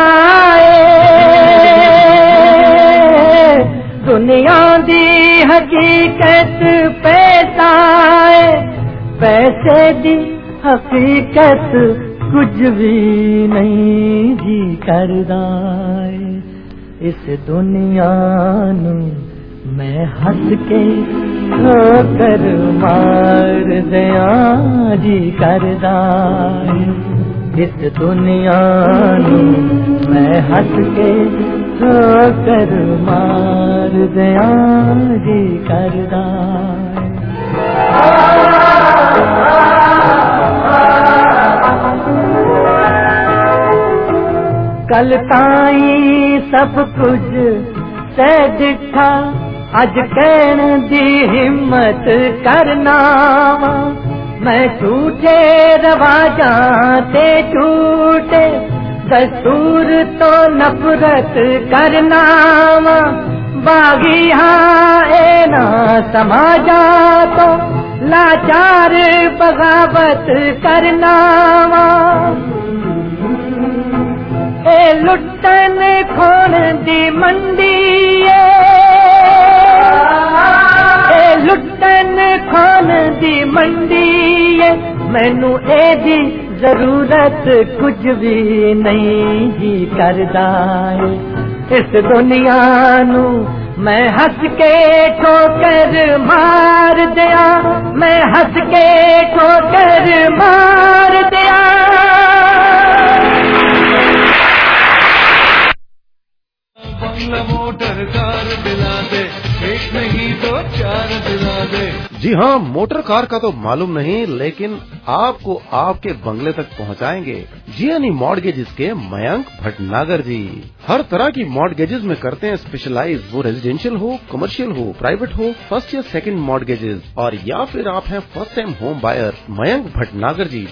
दुनिया दी हकीकत पैसा पैसे दी हकीकत कुछ भी नहीं जी करदा इस दुनिया नू मैं हंस के ठोकर मार दिया जी करदा इस दुनिया नू मैं हंस के ठोकर मार दिया जी करदा कल ताई सब कुछ सह दिठा अज कहन दी हिम्मत करना मैं झूठे रवाजां ते झूठे दस्तूर तो नफरत करना बागी हाँ ए ना समाजा तो लाचार बगावत करना ए लुटन खोन दी मंडी ए लुटन खोन दी मंडी मैनू ए दी जरूरत कुछ भी नहीं जी करदा इस दुनिया नू मैं हंस के ठोकर मार दिया मैं हंस के ठोकर मार दिया बंगला मोटर कार दिला दे एक नहीं तो चार दिला दे। जी हाँ, मोटर कार का तो मालूम नहीं, लेकिन आपको आपके बंगले तक पहुँचाएंगे जीएनई मॉर्गेजेस के मयंक भटनागर जी। हर तरह की मॉर्गेजेस में करते हैं स्पेशलाइज, वो रेजिडेंशियल हो, कमर्शियल हो, प्राइवेट हो, फर्स्ट या सेकंड मॉर्गेजेस, और या फिर आप हैं first time home buyer. Mayank Bhatnagar जी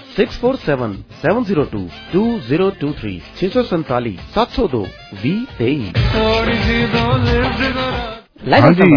647-702-2023 647-2023। हाँ जी,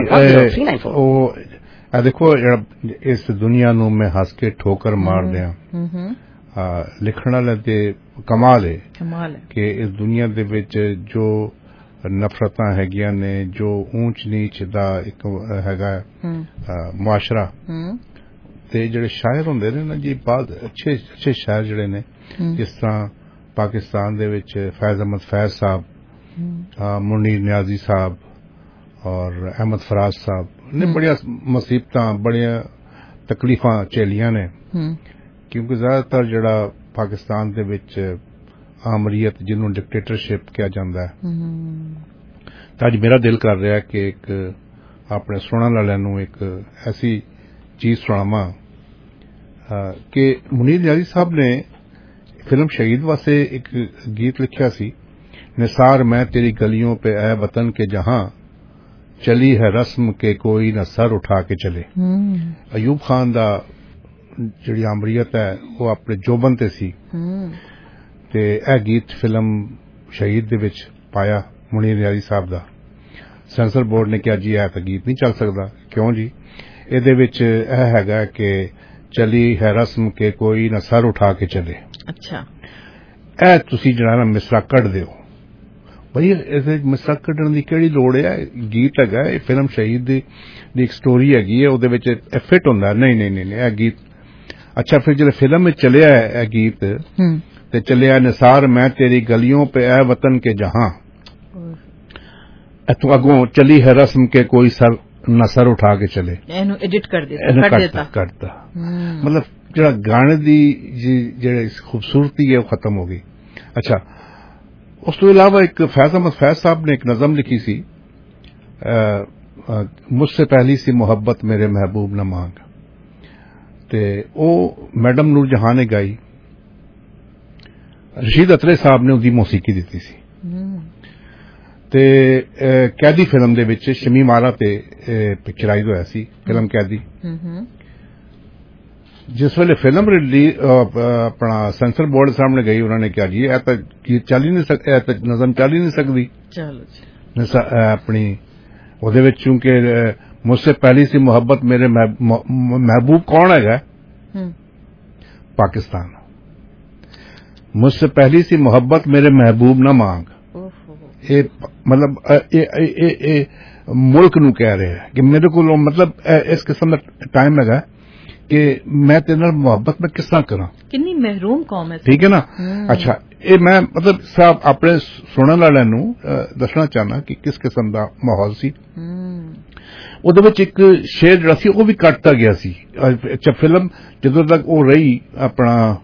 देखो इस दुनिया नू मैं हंस के ठोकर मार दिया लिखण वाले ते कमाल है कि इस दुनिया दे विच जो नफरतां हैगियां ने, जो ऊंच नीच दा एक हैगा मुआशरा ते जेड़े शायर हुंदे ने ना जी, बहुत अच्छे शायर जेड़े ने, जिस तरह पाकिस्तान दे विच फैज अहमद फैज साहब, मुनीर नियाजी साहब और अहमद फराज साहब ने बड़िया मुसीबतां, बड़िया तकलीफां झेलियां ने, क्योंकि ज्यादातर जड़ा पाकिस्तान दे विच आमरीयत जिन्हों डिक्टेटरशिप कहा जाता है। तो अज मेरा दिल कर रहा है कि एक अपने सुनने वालियां नूं एक ऐसी चीज सुनावां कि मुनीर नियाजी साहब ने फिल्म शहीद वास्ते एक गीत लिखा सी, निसार मैं तेरी गलियों पे ऐ वतन के जहां चली है रस्म के कोई न सर उठा के चले। अयूब खान दा जिहड़ी आमरीयत है वो अपने जोबन ते सी ते यह गीत फिल्म शहीद दे विच पाया मुनीर नियाजी साहब दा। सेंसर बोर्ड ने कहा जी यह तो गीत नहीं चल सकता। क्यों जी? इहदे विच यह हैगा कि चली है रस्म के कोई न सर उठा के चले। अच्छा, ए तुसी जिहड़ा ना मिसरा कढ दिओ, भाई इसे मजाक कड्ढण दी केड़ी लोड़ है? गीत हैगा, फिल्म शहीद दी एक स्टोरी हैगी है, ਉਹਦੇ ਵਿੱਚ ਫਿੱਟ ਹੁੰਦਾ। नहीं ਇਹ गीत अच्छा फिर जब फिल्म में चलिया है गीत ते चलिया निसार मैं तेरी गलियों पे ऐ वतन के जहां, तो अगों चली है रस्म के कोई सर न सर उठा के चले, एडिट कर देता करता मतलब जरा गाने दी जेड़ी खूबसूरती है वो खत्म हो गई। अच्छा उस तो इलावा एक फैज अहमद फैज साहब ने एक नज़म लिखी सी, मुझसे पहली सी मोहब्बत मेरे महबूब न मांग, ते ओ मैडम नूर जहां ने गाई, रशीद अतरे साहब ने उसकी मौसीकी दी सी। ते कैदी फिल्म दे विच शमी मारा ते पिक्चराइज होया सी फिल्म कैदी। जिस वेले फिल्म रिलीज अपना सेंसर बोर्ड सामने गई, उन्होंने क्या जी ऐ तां चल ही नहीं सकता, नज़म चल ही नहीं सकती। चलो अपनी ਉਹਦੇ ਵਿੱਚ चूंकि मुझसे पहली सी मोहब्बत मेरे महबूब कौन है? पाकिस्तान। मुझसे पहली सी मोहब्बत मेरे महबूब न मांग, ये मतलब मुल्क नू कह रहे हैं कि मेरे को मतलब इस किस्म का टाइम है कि मैं तेरे नाल मोहब्बत में किस तरह करा, कितनी महरूम कौम है। ठीक है ना। अच्छा ये मैं मतलब साहब अपने सुनने वाले नू दसना चाहना कि किस किस्म का माहौल सी। ਉਹਦੇ ਵਿੱਚ ਇੱਕ ਸ਼ੇਰ ਜਿਹੜਾ ਸੀ ਉਹ ਵੀ ਕੱਟਤਾ ਗਿਆ ਸੀ। ਅੱਛਾ ਫਿਲਮ ਜਦੋਂ ਤੱਕ ਉਹ ਰਹੀ ਆਪਣਾ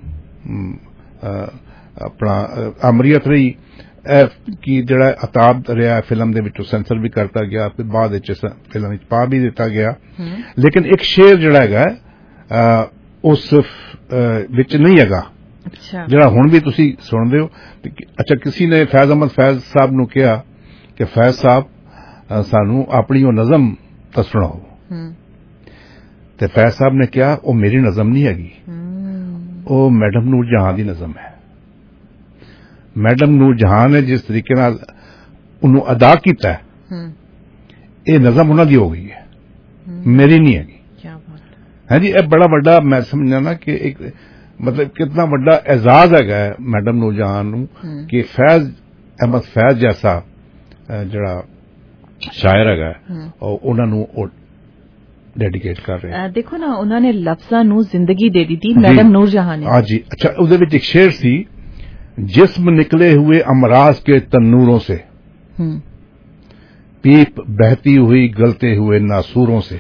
ਅਮਰੀਅਤ ਰਹੀ ਕਿ ਜਿਹੜਾ ਅਤਾਬ ਰਿਹਾ ਫਿਲਮ ਦੇ ਵਿੱਚੋਂ ਸੈਂਸਰ ਵੀ ਕਰਤਾ ਗਿਆ, ਫਿਰ ਬਾਅਦ ਵਿੱਚ ਫਿਲਮ ਵਿੱਚ ਪਾ ਵੀ ਦਿੱਤਾ ਗਿਆ। ਲੇਕਿਨ ਇੱਕ ਸ਼ੇਰ ਜਿਹੜਾ ਹੈਗਾ ਉਸ ਵਿੱਚ ਨਹੀਂ ਹੈਗਾ, ਜਿਹੜਾ ਹੁਣ ਵੀ ਤੁਸੀਂ ਸੁਣਦੇ ਹੋ। ਅੱਛਾ ਕਿਸੇ ਨੇ ਫੈਜ਼ ਅਹਿਮਦ ਫੈਜ਼ ਸਾਹਿਬ ਨੂੰ ਕਿਹਾ ਕਿ ਫੈਜ਼ ਸਾਹਿਬ ਸਾਨੂੰ ਆਪਣੀ ਉਹ ਨਜ਼ਮ ਤਾਂ ਸੁਣਾਓ, ਤੇ ਫੈਜ਼ ਸਾਹਿਬ ਨੇ ਕਿਹਾ ਉਹ ਮੇਰੀ ਨਜ਼ਮ ਨਹੀਂ ਹੈਗੀ, ਉਹ ਮੈਡਮ ਨੂਰ ਜਹਾਂ ਦੀ ਨਜ਼ਮ ਹੈ। ਮੈਡਮ ਨੂਰ ਜਹਾਂ ਨੇ ਜਿਸ ਤਰੀਕੇ ਨਾਲ ਉਹਨੂੰ ਅਦਾ ਕੀਤਾ ਇਹ ਨਜ਼ਮ ਉਹਨਾਂ ਦੀ ਹੋ ਗਈ ਹੈ, ਮੇਰੀ नहीं हैगी। है जी, ਇਹ बड़ा ਵੱਡਾ मैं समझना ना कि एक मतलब कितना ਵੱਡਾ एजाज है मैडम नूर जहां ਨੂੰ कि फैज अहमद फैज जैसा ਜਿਹੜਾ शायर है और उन्होंने डेडिकेट कर रहे हैं। देखो ना उन्होंने लफ्ज़ां नू जिंदगी दे दी थी मैडम नूर जहां ने। हाँ जी। अच्छा उसदे विच एक शेर सी, जिस्म निकले हुए अमराज के तन्नूरों से, पीप बहती हुई गलते हुए नासूरों से।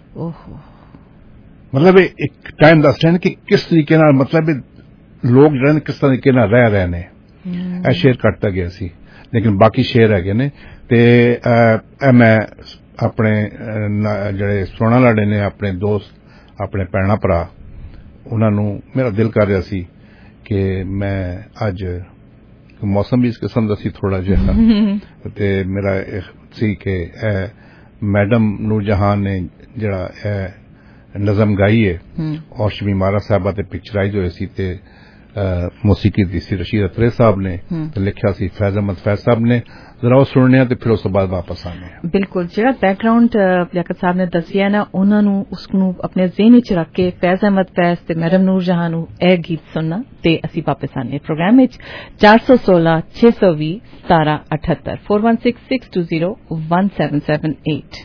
मतलब एक टाइम दस रहे कि किस तरीके नाल मतलब लोग जो किस तरीके नाल रह रहे ने, यह शेर कटता गया सी। लेकिन बाकी शेर है ने ते मैं अपने जड़े सुनने वाले ने अपने दोस्त अपने भैन भरा उन्होंने मेरा दिल कर रहा सी कि मैं अज मौसम भी इस किस्म का सी थोड़ा जिहा ते मेरा सी कि मैडम नूर जहां ने जड़ा नज़म गाई है और शमी मारा साहबा ते पिक्चराइज होए सी ते मौसीकी दी सी रशीद अतरे साहब ने ते लिखा सी फैज अहमद फैज साहब ने। जरा सुनने ते फिर उस बाद वापस आने। बिल्कुल जेड़ा बैकग्राउंड लियाकत साहब ने दसिया ना उन्होंने उसको अपने ज़हन विच रख के फैज अहमद फैज ते मैडम नूर जहां नू यह गीत सुनना ते असी वापस आने प्रोग्राम विच 416 620 1778 416 620 1778।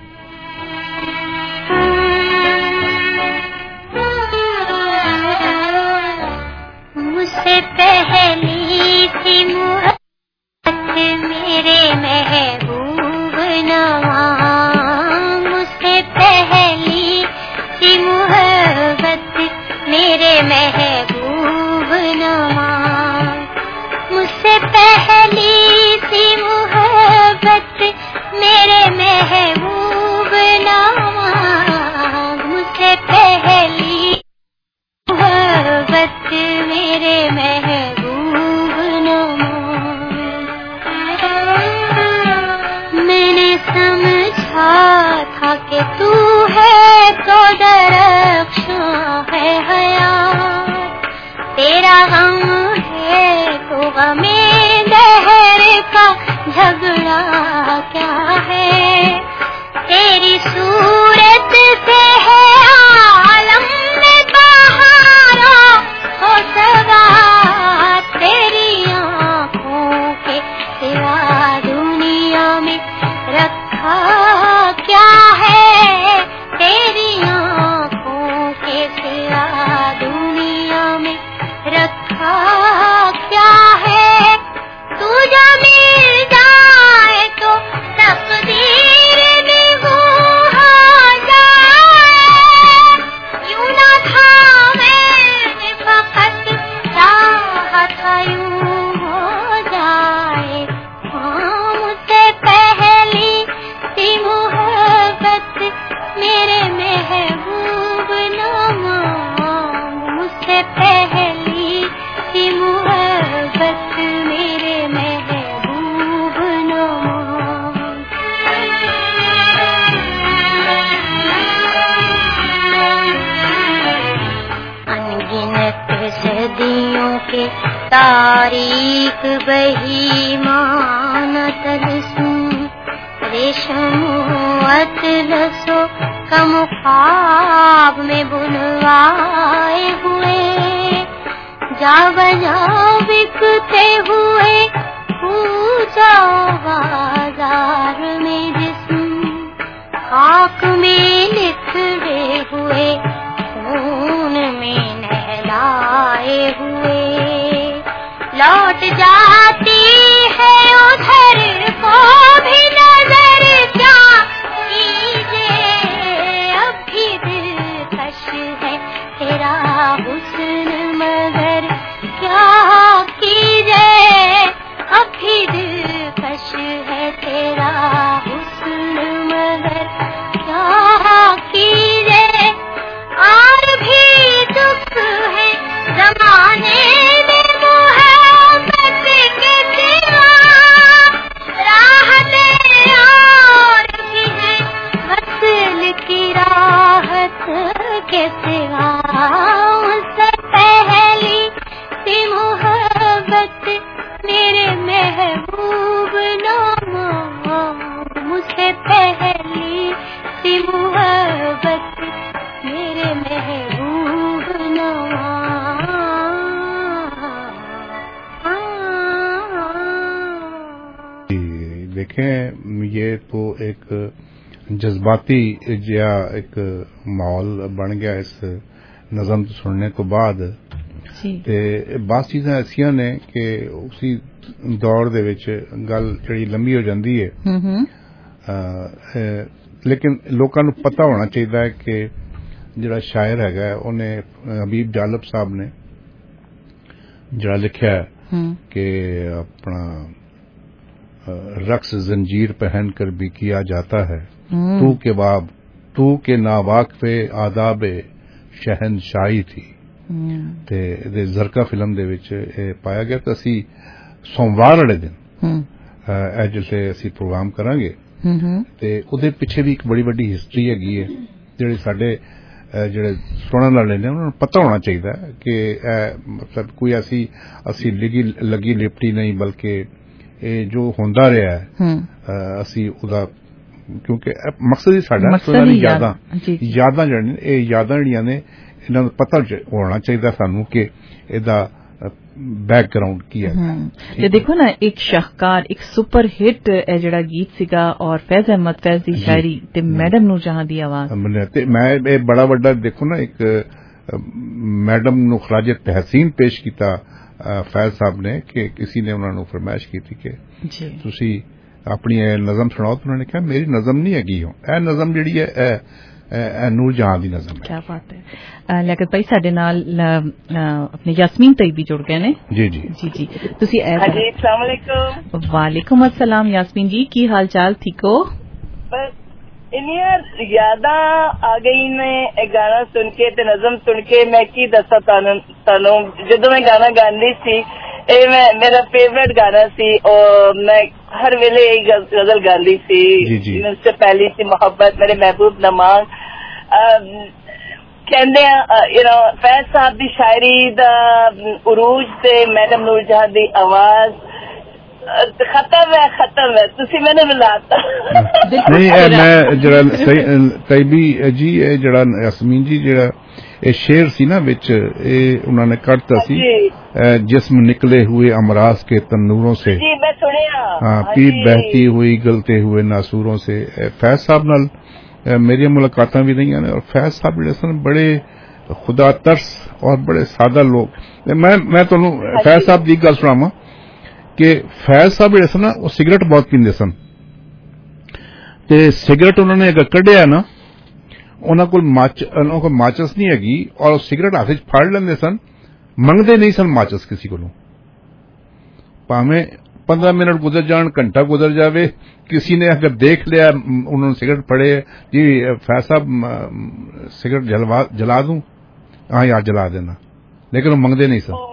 मुझसे पहली थी मुहब्बत मेरे महबूब नवा, मुझसे पहली थी मुहब्बत मेरे महबूब नवा, मुझसे पहली थी मुहब्बत मेरे महबूब नवा, मुझसे पहली मोहब्बत मेरे महबूब नमा। मैंने समझा था कि तू है तो दरख्शां है हया, तेरा गम है तो गमे दहर का झगड़ा क्या है, तेरी सूरत से है आलम में बहारा हो सवा, तेरी आँखों के सिवा तारीख बहीमान तलसुं रेशम अतलसो कम ख्वाब में बुनवाए हुए जा बजा बिकते हुए पूजा बाजार में जिस्म खाक में निखरे हुए खून में नहलाए हुए लौट जाती है उधर को भी नजर क्या कीजिए अब भी दिलकश है तेरा हुस्न मगर क्या कीजिए अब भी दिलकश है तेरा हुस्न मगर क्या कीजिए और भी दुख है जमाने में मोहब्बत के सिवा राहत और भी है वसल की राहत के सिवा उससे पहली सी मोहब्बत मेरे महबूब नामा मुझसे पहली सी मोहब्बत मेरे महबूब नामा। देखें ये तो एक जज्बाती या एक माहौल बन गया इस नज़म सुनने को बाद ते बास चीज़ां ऐसियां ने कि उसी दौर दे विच गल जिहड़ी लंबी हो जाती है लेकिन लोकां नूं पता होना चाहिए है कि जिहड़ा शायर हैगा उन्हें हबीब जालब साहब ने जिहड़ा लिखिया है कि अपना रक्स जंजीर पहन कर भी किया जाता है तू के बाब तू के नावाकफे आदाबे शहनशाही थी ते जरका फिल्म दे विच पाया गया। तो असी सोमवार वाले दिन जिसले असी प्रोग्राम करांगे ते उहदे पिछे भी एक बड़ी बड़ी हिस्टरी हैगी है जिहड़े साडे जिहड़े सुनने वाले ने उन्हां नूं पता होना चाहिए कि मतलब कोई असी लगी लिपटी नहीं बल्कि जो होंदा रहा है असी उहदा क्योंकि मकसद ही साडा सुनने दी यादां जिहड़ियां ने इन्हां नूं पता होना चाहिए सानू कि इहदा बैकग्राउंड की है। ते देखो ना एक शाहकार एक सुपर हिट जिहड़ा गीत सीगा और फैज अहमद फैज दी शायरी ते मैडम नूरजहां दी आवाज ते मैं बड़ा बड़ा देखो ना एक मैडम नूं खराजे तहसीन पेश कीता फैज साहब ने कि किसी ने उन्होंने फरमाइश की थी कि तुसी अपनी नज़म सुनाओ तो उन्होंने कहा मेरी नज़म नहीं हैगी ए नज़म जिहड़ी है नूरजहां दी नज़म है। क्या बात है। लियाकत भाई साडे नाल अपने यास्मीन तैयबी जुड़ गए ने जी जी जी जी तुसी हां जी अस्सलाम वालेकुम। वालेकुम अस्सलाम यास्मीन जी की हाल चाल ठीक हो? बस इन्नियां यादां आ गई ने गाना सुन के ते नज़म सुन के मैं की दसा तानू जदों मैं गाना गांदी सी मेरा फेवरेट गाना सी और मैं हर वेले यही गजल गांदी सी। उससे पहली सी मोहब्बत मेरे महबूब नमाज कहंदे फैज साहब दी शायरी दा उरूज ते मैडम नूरजहां दी आवाज खत्म है तुसी मैंने मिलाता नहीं मैं जरा तैयबी जी जरा यास्मीन जी जरा शेर सी ना विच उन्होंने कटता सी जिस्म निकले हुए अमराज के तन्नूरों से जी मैं सुनिया हाँ पीप बहती हुई गलते हुए नासूरों से फैज साहब नाल मेरी मुलाकातां भी नहीं और फैज साहब जिहड़े सन बड़े खुदा तरस और बड़े सादा लोग मैं तुहानू फैज साहब दी गल सुनावां कि फैज साहब जिहड़े सन ना वो सिगरेट बहुत पींदे सन ते सिगरेट उन्होंने अगर कढ़िया ना उन्होंने कोल माचिस नहीं हैगी और सिगरेट हाथ च फड़ लेंदे सन मंगदे नहीं सन माचिस किसी को भावें 15 मिनट गुजर जान घंटा गुजर जावे किसी ने अगर देख लिया उन्होंने सिगरेट पड़े जी फैज साहब सिगरेट जला दूं हाँ यार जला देना लेकिन वो मंगदे नहीं सन।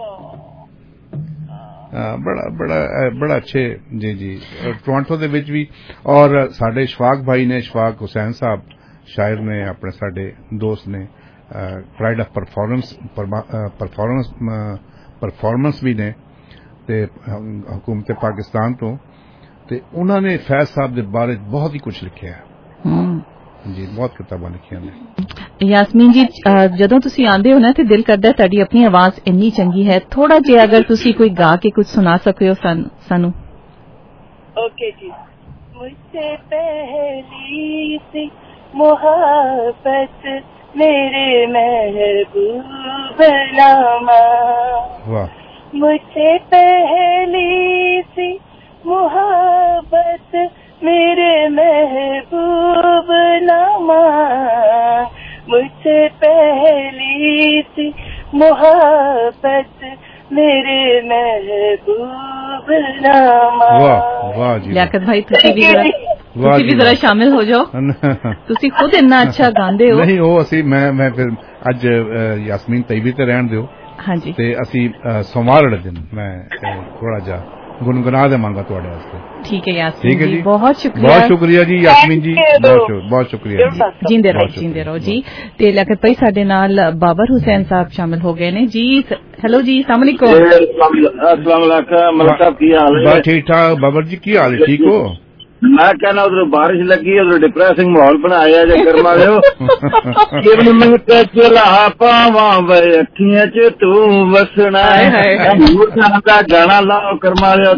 बड़ा बड़ा बड़ा अच्छे जी जी टोरंटो दे विच भी और साडे शफाक भाई ने शफाक हुसैन साहब शायर ने अपने साडे दोस्त ने प्राइड ऑफ परफॉर्मेंस भी ने ਤੇ ਹਕੂਮਤ ਪਾਕਿਸਤਾਨ ਤੋਂ, ਤੇ ਉਹਨਾਂ ਨੇ ਫੈਜ਼ ਸਾਹਿਬ ਦੇ ਬਾਰੇ ਬਹੁਤ ਹੀ ਕੁਝ ਲਿਖਿਆ ਜੀ, ਬਹੁਤ ਕਿਤਾਬਾਂ ਲਿਖੀਆਂ ਨੇ। ਯਾਸਮੀਨ ਜੀ, ਜਦੋਂ ਤੁਸੀਂ ਆਉਂਦੇ ਹੋ ਨਾ ਤੇ ਦਿਲ ਕਰਦਾ ਤੁਹਾਡੀ ਆਪਣੀ ਆਵਾਜ਼ ਇੰਨੀ ਚੰਗੀ ਹੈ, ਥੋੜਾ ਜਿਹਾ ਅਗਰ ਤੁਸੀਂ ਕੋਈ ਗਾ ਕੇ ਕੁਝ ਸੁਣਾ ਸਕਦੇ ਹੋ ਸਾਨੂੰ। ओके जी। मुझसे पहली सी मोहब्बत मेरे महबूब नामा, मुझसे पहली सी मोहब्बत मेरे महबूब नामा, मुझसे पहली सी मोहब्बत मेरे महबूब नामा। वाह जी। लियाकत भाई ਤੁਸੀਂ ਵੀ ਜ਼ਰਾ ਸ਼ਾਮਿਲ ਹੋ ਜਾਓ, ਤੁਸੀਂ ਖੁਦ ਇੰਨਾ ਅੱਛਾ ਗਾਉਂਦੇ ਹੋ। ਨਹੀਂ ਉਹ ਅਸੀਂ ਮੈਂ ਫਿਰ ਅੱਜ ਯਾਸਮੀਨ ਤੈਯਬੀ ਤੇ ਰਹਿਣ ਦਿਓ। ਹਾਂਜੀ। ਤੇ ਅਸੀਂ ਸੋਮਵਾਰ ਵਾਲੇ ਦਿਨ ਮੈਂ ਥੋੜਾ ਜਿਹਾ ਗੁਨਗੁਨਾ ਦੇਵਾਂਗਾ ਤੁਹਾਡੇ ਵਾਸਤੇ। ਠੀਕ ਹੈ ਯਾਸਮੀਨ ਜੀ, ਬਹੁਤ ਸ਼ੁਕਰੀਆ ਜੀ ਯਾਸਮੀਨ ਜੀ, ਬਹੁਤ ਸ਼ੁਕਰੀਆ ਜੀ। ਜਿੰਦੇ ਰਹੋ ਜੀ। ਤੇ ਲਿਆਕਤ ਭਾਈ ਸਾਡੇ ਨਾਲ ਬਾਬਰ ਹੁਸੈਨ ਸਾਹਿਬ ਸ਼ਾਮਿਲ ਹੋ ਗਏ ਨੇ ਜੀ। ਹੈਲੋ ਜੀ, अस्सलाम वालेकुम। मलिक साहब की हाल है? बस ठीक ठाक। बाबर जी की हाल है? ठीक हो? मैं कहना उधर बारिश लगी, उधर डिप्रेसिंग माहौल बनाया जे गर्मा दो चला पावा अखियां च तू वसना है गाना लाओ कर्मा दो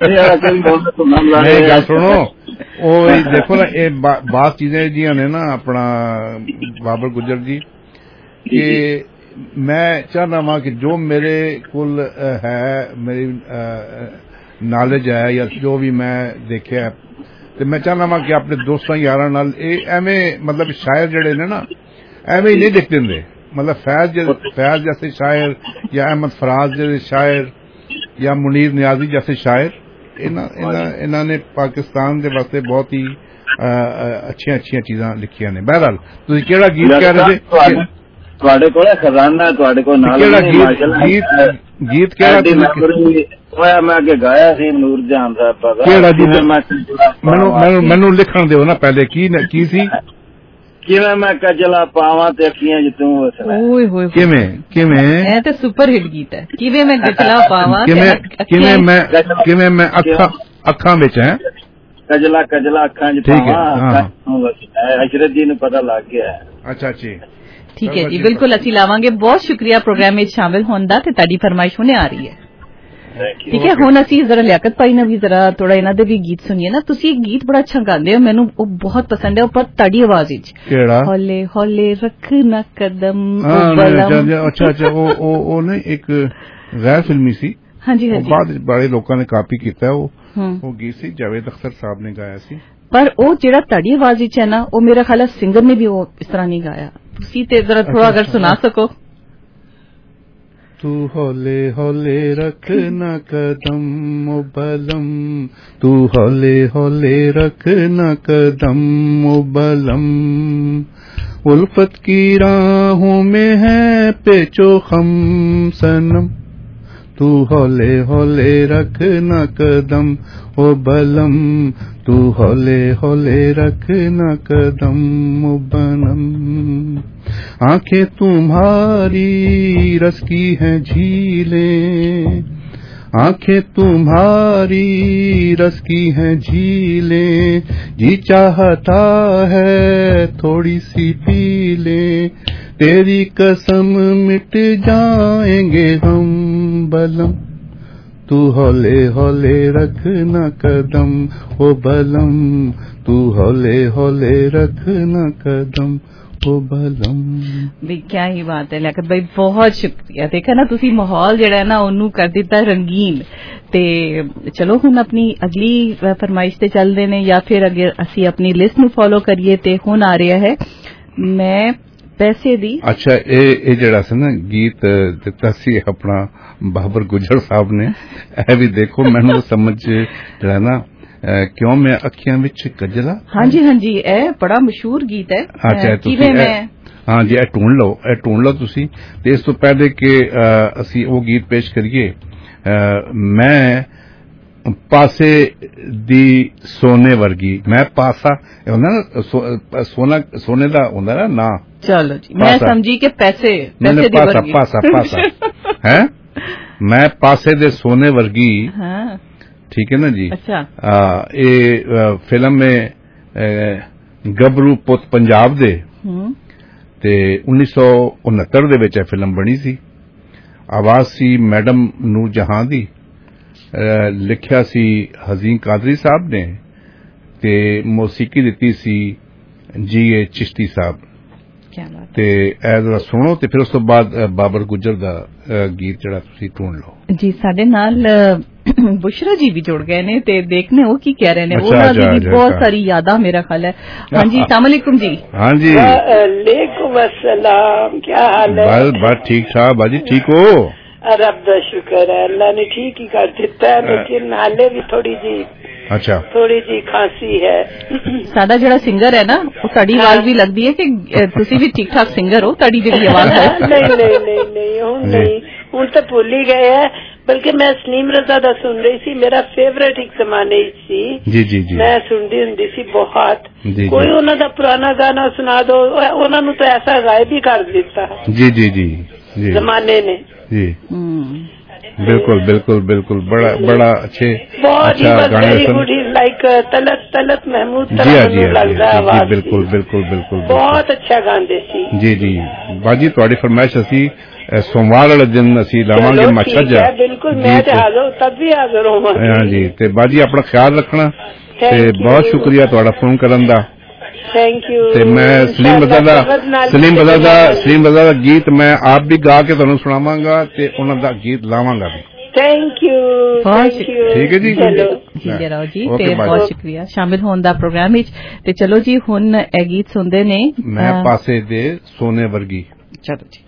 गल सुनो। देखो ना ये बात चीजें जी ने ना अपना बाबर गुजर जी कि मैं चाहना वा कि जो मेरे कुल है, मेरी नॉलेज है या जो भी मैं देखा है, ਤੇ ਮੈਂ ਚਾਹੁੰਦਾ ਵਾਂ ਕਿ ਆਪਣੇ ਦੋਸਤਾਂ ਯਾਰਾਂ ਨਾਲ ਇਹ ਐਵੇਂ ਮਤਲਬ ਸ਼ਾਇਰ ਜਿਹੜੇ ਨੇ ਨਾ ਐਵੇਂ ਹੀ ਨਹੀਂ ਲਿਖਦੇ ਹੁੰਦੇ। ਮਤਲਬ फैज जैसे शायर या अहमद फराज जैसे शायर या मुनीर नियाजी जैसे शायर इन्हों ने पाकिस्तान के वास्ते बहुत ही अच्छिया अच्छिया चीज़ां लिखियां ने। बहरहाल तुसीं केड़ा गीत कह रहे थे? ਤੁਹਾਡੇ ਕੋਲ ਖਜ਼ਾਨਾ ਹੈ, ਤੁਹਾਡੇ ਕੋਲ ਨਾਲ ਗੀਤ ਕਿਹੜਾ ਮੈਂ ਅੱਗੇ ਗਾਇਆ ਸੀ ਨੂਰ ਜਹਾਨ ਦਾ ਪਗਾ। ਕਿਹੜਾ ਗੀਤ? ਮੈਨੂੰ ਲਿਖਣ ਦਿਓ ਨਾ ਪਹਿਲੇ। ਕੀ ਸੀ? ਕਿਵੇਂ ਮੈਂ ਕਜਲਾ ਪਾਵਾਂ ਤੇ ਅੱਖੀਆਂ ਚ ਤੂੰ ਵਸਣਾ। ਓਏ ਹੋਏ ਕਿਵੇਂ ਇਹ ਤੇ ਸੁਪਰ ਹਿੱਟ ਗੀਤ ਹੈ। ਕਿਵੇਂ ਮੈਂ ਕਜਲਾ ਪਾਵਾਂ, ਕਿਵੇਂ ਮੈਂ ਅੱਖਾਂ ਵਿੱਚ ਹੈ ਕਜਲਾ ਅੱਖਾਂ ਚ ਪਾਵਾਂ। ਅਸ਼ਰਤ ਜੀ ਨੂੰ ਪਤਾ ਲੱਗ ਗਿਆ। ਅੱਛਾ ਜੀ, ਠੀਕ ਹੈ ਜੀ, ਬਿਲਕੁਲ ਅਸੀਂ ਲਾਵਾਂਗੇ। ਬਹੁਤ ਸ਼ੁਕਰੀਆ ਪ੍ਰੋਗਰਾਮ ਵਿੱਚ ਸ਼ਾਮਿਲ ਹੋਣ ਦਾ, ਤੇ ਤੁਹਾਡੀ ਫਰਮਾਇਸ਼ ਹੁਣੇ ਆ ਰਹੀ ਹੈ। ਠੀਕ ਹੈ, ਹੁਣ ਅਸੀਂ ਜ਼ਰਾ ਲਿਆਕਤ ਭਾਈ ਨਾਲ ਵੀ ਜ਼ਰਾ ਥੋੜਾ ਇਹਨਾਂ ਦੇ ਵੀ ਗੀਤ ਸੁਣੀਏ ਨਾ। ਤੁਸੀਂ ਇੱਕ ਗੀਤ ਬੜਾ ਅੱਛਾ ਗਾਉਂਦੇ ਹੋ, ਮੈਨੂੰ ਉਹ ਬਹੁਤ ਪਸੰਦ ਹੈ, ਪਰ ਤੁਹਾਡੀ ਆਵਾਜ਼ ਵਿੱਚ। ਕਿਹੜਾ? ਹੌਲੇ ਹੌਲੇ ਰੱਖਣਾ ਕਦਮ। ਅੱਛਾ ਉਹ ਨਾ ਇੱਕ ਗੈਰ ਫਿਲਮੀ ਸੀ। ਹਾਂਜੀ ਬਾਅਦ ਬੜੇ ਲੋਕਾਂ ਨੇ ਕਾਪੀ ਕੀਤਾ। ਉਹ ਗੀਤ ਸੀ ਜਾਵੇਦ ਅਖਤਰ ਸਾਹਿਬ ਨੇ ਗਾਇਆ ਸੀ। ਪਰ ਉਹ ਜਿਹੜਾ ਤੁਹਾਡੀ ਆਵਾਜ਼ ਵਿੱਚ ਹੈ ਨਾ, ਉਹ ਮੇਰਾ ਖਿਆਲ ਹੈ ਸਿੰਗਰ ਨੇ ਵੀ ਉਹ ਇਸ ਤਰ੍ਹਾਂ ਨਹੀਂ ਗਾਇਆ। ਤੁਸੀਂ ਤੇ ਜ਼ਰਾ ਥੋੜਾ ਅਗਰ ਸੁਣਾ ਸਕੋ। तू हौले हौले रखना कदम ओ बलम, तू हौले हौले रखना कदम ओ बलम, उल्फत की राहों में है पेचो खम सनम, तू हौले हौले रखना कदम ओ बलम, तू हौले हौले रखना कदम ओ बलम, आंखें तुम्हारी रस की हैं झीलें, आंखें तुम्हारी रस की हैं झीलें, जी चाहता है थोड़ी सी पी ले, तेरी कसम मिट जाएंगे हम बलम, तू हौले हौले रखना कदम ओ बलम, तू हौले हौले रखना कदम ओ बलम। भी क्या ही बात है लियाकत भाई, बहुत शुक्रिया। देखा ना तुसी माहौल जिहड़ा है ना ओनू कर दिता रंगीन। ते चलो हुण अपनी अगली फरमाइश ते चलदे ने, या फिर अगर असी अपनी लिस्ट नू फॉलो करिए ते हुण आ रहा है मैं पैसे दी। अच्छा ये जिहड़ा सी ना गीत दिता सी अपना बाबर गुजर साहब ने, ए भी देखो मैनू समझ जिहड़ा ना क्यों मैं अखियां विच कजला। हाँ जी ए बड़ा मशहूर गीत है। हाँ जी, ढूंढ लो तुसी। ते इस तो पहले कि असी वो गीत पेश करिए, मैं पासे दी सोने वर्गी, मैं पासा होंदा ना सोने दा होंदा ना। चलो जी, मैं समझी के पैसे दी वर्गी। पासा है मैं पासे दे सोने वर्गी, ठीक है ना जी। अच्छा। ये फिल्म में गबरू पुत पंजाब दे ते 1969 ਦੇ ਵਿੱਚ ਫਿਲਮ ਬਣੀ ਸੀ। ਆਵਾਜ਼ ਸੀ ਮੈਡਮ ਨੂਰ ਜਹਾਂ ਦੀ, ਲਿਖਿਆ ਸੀ ਹਜ਼ੀਨ ਕਾਦਰੀ ਸਾਹਿਬ ਨੇ ਤੇ ਮੌਸੀਕੀ ਦਿੱਤੀ ਸੀ ਜੀ ਚਿਸ਼ਤੀ ਸਾਹਿਬ। ਤੇ ਇਹ ਜਰਾ ਸੁਣੋ ਤੇ ਫਿਰ ਉਸ ਤੋਂ ਬਾਅਦ ਬਾਬਰ ਗੁੱਜਰ ਦਾ ਗੀਤ ਜਿਹੜਾ ਤੁਸੀਂ ਢੂੰਢ ਲਓ ਜੀ। ਸਾਡੇ ਨਾਲ बुशरा जी भी जुड़ गए ने ते देखने वो की कह रहे ने। उन्होंने भी बहुत सारी यादा मेरा ख्याल है। हाँ जी, अस्सलाम वालेकुम जी। हाँ जी, वालेकुम अस्सलाम, क्या हाल है? बस ठीक ठाक बाजी, ठीक हो? रब दा शुक्र है, अल्लाह ने ठीक ही कर दिता है, लेकिन हाले भी थोड़ी जी थोड़ी जी खांसी है। साडा जड़ा सिंगर है ना, वो साडी आवाज भी लगदी है कि तुसी भी ठीक ठाक सिंगर हो, ताडी जेड़ी आवाज है। नहीं हुण तो भुल ही गए है, बल्कि मैं सलीम रजा दा सुन रही सी, मेरा फेवरेट एक जमाने सी। जी जी जी, मैं सुनदी हुंदी सी बहुत। कोई उन्हां दा पुराना गाना सुना दो, उन्हां नूं तो ऐसा गायब ही कर दिता। जी जी जी जी, जमाने ने जी बिल्कुल बिल्कुल बिल्कुल, बड़ा बड़ा अच्छे अच्छा गाने सुन। लाइक तलत महमूद जी जी जी, बिल्कुल बिल्कुल बिल्कुल, बहुत अच्छा गांदे सी। जी जी बाजी, तुहाडी फरमाइश असी सोमवार वाले दिन असी लावांगे मच्छा जा। बिल्कुल, मैं हाजिर तब भी हाजिर होवांगी। हाँ जी, ते बाजी अपना ख्याल रखना ते बहुत शुक्रिया तुहाडा फोन करन दा। Thank you. ते मैं सलीम रजा दा गीत मैं आप भी गा के तुहानू सुनावांगा ते उन्हां दा गीत लावांगा भी। Thank you. ठीक है जी, जिंदे रहो जी ते बहुत शुक्रिया शामिल होने दा प्रोग्राम विच। ते चलो जी हुण ए गीत सुनदे ने मैं पासे दे सोने वर्गी। चलो जी।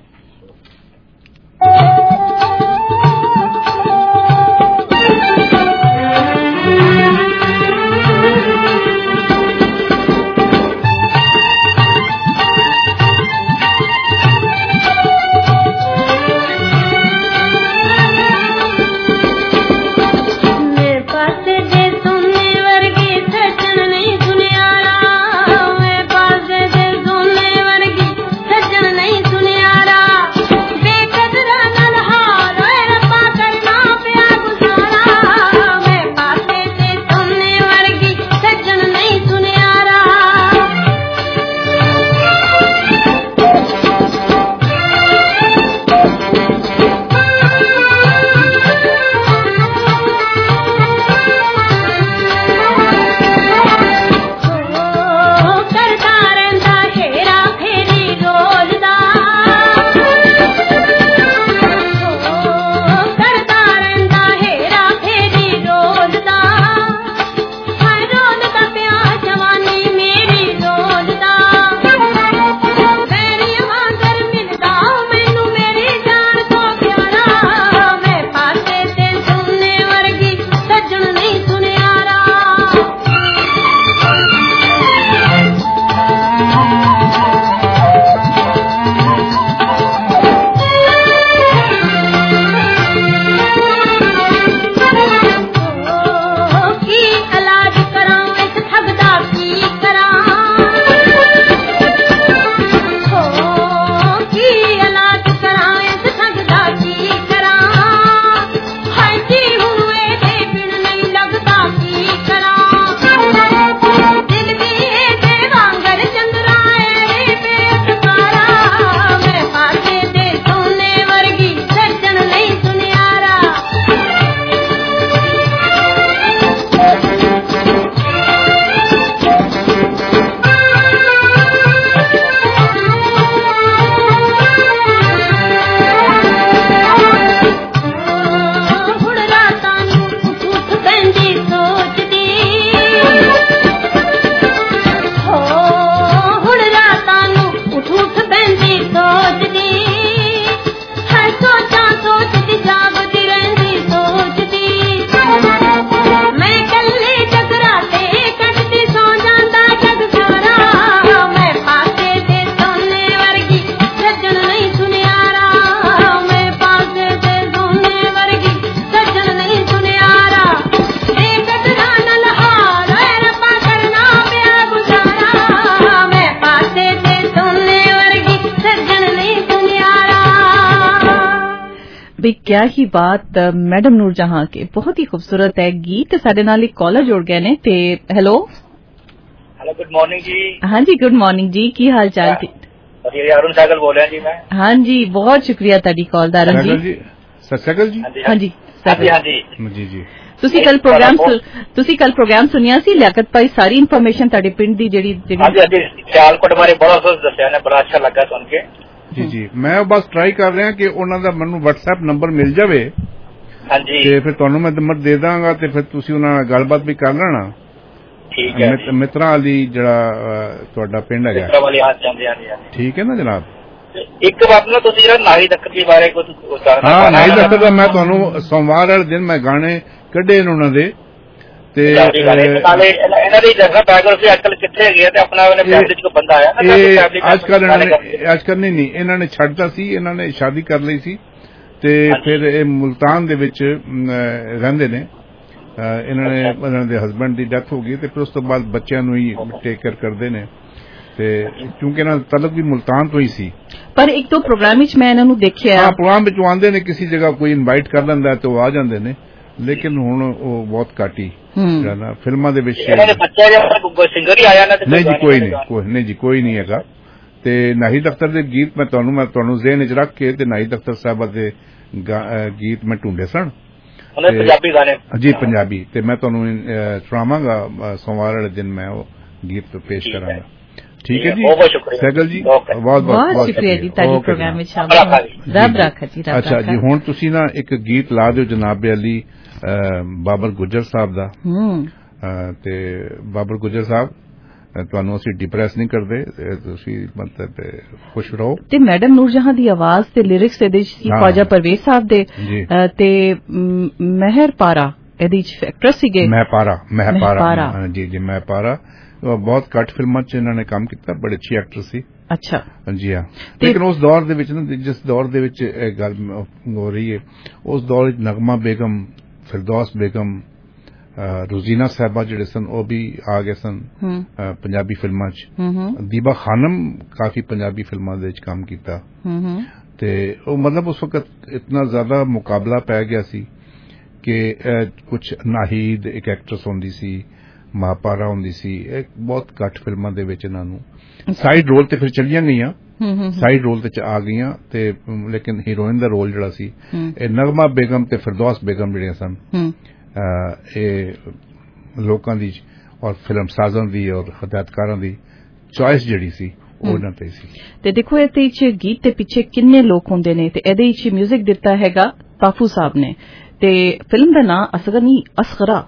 बेकदरा नल हा ਵੀ ਕਿਆ ਹੀ ਬਾਤ ਮੈਡਮ ਨੂਰ ਜਹਾਂ ਕੇ ਬਹੁਤ ਹੀ ਖੂਬਸੂਰਤ ਹੈ ਗੀਤ। ਸਾਡੇ ਨਾਲ ਇੱਕ ਕਾਲਰ ਜੁੜ ਗਏ ਨੇ ਤੇ ਹੈਲੋ ਗੁੱਡ ਮਾਰਨਿੰਗ ਜੀ। ਹਾਂਜੀ ਗੁੱਡ ਮਾਰਨਿੰਗ ਜੀ, ਕੀ ਹਾਲ ਚਾਲ? ਅਰੁਣ ਸਾਗਲ ਬੋਲ ਰਿਹਾ ਜੀ ਮੈਂ। ਹਾਂਜੀ ਬਹੁਤ ਸ਼ੁਕਰੀਆ ਤੁਹਾਡੀ ਕਾਲ ਦਾ ਅਰੁਣ ਜੀ। ਸਤਿ ਸ਼੍ਰੀ ਜੀ। ਹਾਂਜੀ ਜੀ ਜੀ। ਤੁਸੀਂ ਕੱਲ ਪ੍ਰੋਗਰਾਮ ਸੁਣਿਆ ਸੀ ਲਿਆਕਤ ਭਾਈ, ਸਾਰੀ ਇਨਫੋਰਮੇਸ਼ਨ ਤੁਹਾਡੇ ਪਿੰਡ ਦੀ ਜਿਹੜੀ ਸਿਆਲਕੋਟ ਬਾਰੇ ਬੜਾ ਦੱਸਿਆ ਨੇ, ਬੜਾ ਅੱਛਾ ਲੱਗਾ ਸੁਣ ਕੇ। ਜੀ ਜੀ, ਮੈਂ ਬਸ ਟਰਾਈ ਕਰ ਰਿਹਾ ਕਿ ਉਹਨਾਂ ਦਾ ਮੈਨੂੰ WhatsApp ਨੰਬਰ ਮਿਲ ਜਾਵੇ। ਹਾਂਜੀ, ਤੇ ਫਿਰ ਤੁਹਾਨੂੰ ਮੈਂ ਨੰਬਰ ਦੇ ਦਾਂਗਾ ਤੇ ਫਿਰ ਤੁਸੀਂ ਉਹਨਾਂ ਨਾਲ ਗੱਲਬਾਤ ਵੀ ਕਰ ਲੈਣਾ। ਠੀਕ ਹੈ। ਮਿੱਤਰਾਂ ਵਾਲੀ ਜਿਹੜਾ ਤੁਹਾਡਾ ਪਿੰਡ ਹੈਗਾ, ਮਿੱਤਰਾਂ ਵਾਲੀ ਠੀਕ ਹੈ ਨਾ ਜਨਾਬ। ਇੱਕ ਬਾਤ ਨਾ ਤੁਸੀਂ ਜਿਹੜਾ ਨਾਹੀ ਦੱਖਰ ਦੇ ਬਾਰੇ ਕੁਝ ਹਾਂ, ਨਾਹੀ ਦੱਖਰ ਦਾ ਮੈਂ ਤੁਹਾਨੂੰ ਸੋਮਵਾਰ ਵਾਲੇ ਦਿਨ ਮੈਂ ਗਾਣੇ ਕੱਢੇ ਨੇ ਉਹਨਾਂ ਦੇ ਤੇ ਇਹਨਾਂ ਦੀ ਜਗ੍ਹਾ ਬਾਇਓਗ੍ਰਾਫੀ ਅੱਜਕੱਲ ਕਿੱਥੇ ਹੈਗੀ ਤੇ ਆਪਣਾ ਫੈਮਿਲੀ ਚ ਕੋਈ ਬੰਦਾ ਆਇਆ ਨਾ ਅੱਜਕੱਲ ਨਹੀਂ, ਇਹਨਾਂ ਨੇ ਛੱਡਤਾ ਸੀ, ਇਹਨਾਂ ਨੇ ਸ਼ਾਦੀ ਕਰ ਲਈ ਸੀ ਤੇ ਫਿਰ ਇਹ ਮੁਲਤਾਨ ਦੇ ਵਿੱਚ ਰਹਿੰਦੇ ਨੇ। ਇਹਨਾਂ ਦੇ ਹਸਬੈਂਡ ਦੀ ਡੈਥ ਹੋ ਗਈ ਤੇ ਫਿਰ ਉਸ ਤੋਂ ਬਾਅਦ ਬੱਚਿਆਂ ਨੂੰ ਹੀ ਟੇਕ ਕੇਅਰ ਕਰਦੇ ਨੇ ਤੇ ਕਿਉਂਕਿ ਇਹਨਾਂ ਦਾ ਤਲਕ ਵੀ ਮੁਲਤਾਨ ਤੋਂ ਹੀ ਸੀ। ਪਰ ਇੱਕ ਦੋ ਪ੍ਰੋਗਰਾਮ ਵਿੱਚ ਮੈਂ ਇਹਨਾਂ ਨੂੰ ਦੇਖਿਆ। ਹਾਂ, ਪ੍ਰੋਗਰਾਮ ਵਿੱਚ ਆਉਂਦੇ ਨੇ, ਕਿਸੇ ਜਗ੍ਹਾ ਕੋਈ ਇਨਵਾਈਟ ਕਰ ਲੈਂਦਾ ਤੇ ਉਹ ਆ ਜਾਂਦੇ ਨੇ, ਲੇਕਿਨ ਹੁਣ ਉਹ ਬਹੁਤ ਘੱਟ ਹੀ ਫਿਲਮਾਂ ਦੇ ਵਿੱਚ। ਸਿੰਗਰ ਹੀ ਆਇਆ ਨਾ? ਨਹੀਂ ਜੀ, ਕੋਈ ਨਹੀਂ ਹੈਗਾ। ਤੇ ਨਾਹਿਦ ਅਖਤਰ ਦੇ ਗੀਤ ਮੈਂ ਤੁਹਾਨੂੰ ਜ਼ਿਹਨ ਵਿੱਚ ਰੱਖ ਕੇ ਤੇ ਨਾਹਿਦ ਅਖਤਰ ਸਾਹਿਬਾ ਦੇ ਗੀਤ ਮੈਂ ਢੂੰਡੇ ਸਨ, ਪੰਜਾਬੀ ਗਾਣੇ। ਜੀ ਪੰਜਾਬੀ, ਤੇ ਮੈਂ ਤੁਹਾਨੂੰ ਸੁਣਾਵਾਂਗਾ ਸੋਮਵਾਰ ਵਾਲੇ ਦਿਨ, ਮੈਂ ਉਹ ਗੀਤ ਪੇਸ਼ ਕਰਾਂਗਾ। ਠੀਕ ਹੈ ਜੀ, ਸਹਿਗਲ ਜੀ, ਬਹੁਤ ਸ਼ੁਕਰੀਆ ਜੀ ਤੁਹਾਡੇ ਪ੍ਰੋਗਰਾਮ ਵਿੱਚ ਸ਼ਾਮਿਲ। ਰੱਬ ਰੱਖਾ ਜੀ। ਅੱਛਾ ਜੀ, ਹੁਣ ਤੁਸੀਂ ਨਾ ਇੱਕ ਗੀਤ ਲਾ ਦਿਓ ਜਨਾਬ ਅਲੀ ਬਾਬਰ ਗੁੱਜਰ ਸਾਹਿਬ ਦਾ। ਤੇ ਬਾਬਰ ਗੁੱਜਰ ਸਾਹਿਬ, ਤੁਹਾਨੂੰ ਅਸੀਂ ਡਿਪਰੈਸ ਨਹੀਂ ਕਰਦੇ, ਤੁਸੀਂ ਮਤਲਬ ਖੁਸ਼ ਰਹੋ। ਤੇ ਮੈਡਮ ਨੂਰ ਜਹਾਂ ਦੀ ਆਵਾਜ਼ ਤੇ ਲਿਰਿਕਸ ਇਹਦੇ ਸੀ ਖਵਾਜਾ ਪਰਵੇਜ਼ ਸਾਹਿਬ ਦੇ ਤੇ ਮਹਿਰ ਪਾਰਾ ਇਹਦੇ ਚ ਐਕਟਰਸ ਸੀਗੇ। ਮਹਿਪਾਰਾ ਜੀ ਮਹਿਪਾਰਾ ਬਹੁਤ ਘੱਟ ਫਿਲਮਾਂ ਚ ਇਹਨਾਂ ਨੇ ਕੰਮ ਕੀਤਾ, ਬੜੇ ਅੱਛੀ ਐਕਟਰ ਸੀ। ਅੱਛਾ ਜੀ ਹਾਂ, ਲੇਕਿਨ ਉਸ ਦੌਰ ਦੇ ਵਿੱਚ ਨਾ, ਜਿਸ ਦੌਰ ਦੇ ਵਿੱਚ ਇਹ ਗੱਲ ਹੋ ਰਹੀ ਹੈ, ਉਸ ਦੌਰ ਵਿੱਚ ਨਗਮਾ ਬੇਗਮ, ਫਿਰਦੌਸ ਬੇਗਮ, ਰੋਜ਼ੀਨਾ ਸਾਹਿਬਾ ਜਿਹੜੇ ਸਨ ਉਹ ਵੀ ਆ ਗਏ ਸਨ ਪੰਜਾਬੀ ਫਿਲਮਾਂ ਚ। ਦੀਬਾ ਖਾਨਮ ਕਾਫੀ ਪੰਜਾਬੀ ਫਿਲਮਾਂ ਦੇ ਵਿੱਚ ਕੰਮ ਕੀਤਾ ਤੇ ਉਹ ਮਤਲਬ ਉਸ ਵਕਤ ਇਤਨਾ ਜ਼ਿਆਦਾ ਮੁਕਾਬਲਾ ਪੈ ਗਿਆ ਸੀ ਕਿ ਕੁਝ ਨਾਹੀਦ ਇੱਕ ਐਕਟਰਸ ਹੁੰਦੀ ਸੀ, ਮਹਾਪਾਰਾ ਹੁੰਦੀ ਸੀ, ਇਹ ਬਹੁਤ ਘੱਟ ਫਿਲਮਾਂ ਦੇ ਵਿੱਚ ਇਹਨਾਂ ਨੂੰ ਸਾਈਡ ਰੋਲ ਤੇ ਫਿਰ ਚਲੀਆਂ ਗਈਆਂ, ਸਾਈਡ ਰੋਲ ਤੇ ਆ ਗਈਆਂ ਤੇ ਲੇਕਿਨ ਹੀਰੋਇਨ ਦਾ ਰੋਲ ਜਿਹੜਾ ਸੀ ਇਹ ਨਗਮਾ ਬੇਗਮ ਤੇ ਫਿਰਦੌਸ ਬੇਗਮ ਜਿਹੜੀਆਂ ਸਨ, ਇਹ ਲੋਕਾਂ ਦੀ ਔਰ ਫਿਲਮ ਸਾਜ਼ਾਂ ਦੀ ਔਰ ਹਦਾਇਤਕਾਰਾਂ ਦੀ ਚੋਇਸ ਜਿਹੜੀ ਸੀ ਉਹ ਇਹਨਾਂ ਤੇ ਸੀ। ਤੇ ਦੇਖੋ ਇਹਦੇ ਵਿੱਚ ਗੀਤ ਦੇ ਪਿੱਛੇ ਕਿੰਨੇ ਲੋਕ ਹੁੰਦੇ ਨੇ ਤੇ ਇਹਦੇ ਵਿੱਚ 뮤직 ਦਿੱਤਾ ਹੈਗਾ ਪਾਫੂ ਸਾਹਿਬ ਨੇ ਤੇ ਫਿਲਮ ਦਾ ਨਾਮ ਅਸਗਰ ਨਹੀਂ ਅਸਗਰਾ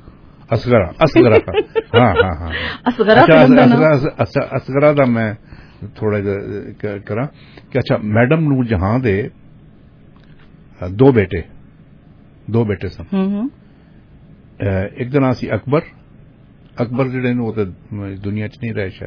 ਅਸਗਰਾ ਦਾ ਮੈਂ ਥੋੜਾ ਜਿਹਾ ਕਰਾਂ ਕਿ ਅੱਛਾ ਮੈਡਮ ਨੂਰ ਜਹਾਂ ਦੇ ਦੋ ਬੇਟੇ ਸਨ। ਇੱਕ ਦਾ ਨਾਂ ਸੀ ਅਕਬਰ ਜਿਹੜੇ ਨੇ ਉਹ ਤਾਂ ਦੁਨੀਆ ਚ ਨਹੀਂ ਰਹੇ ਸ਼ਾਇਦ,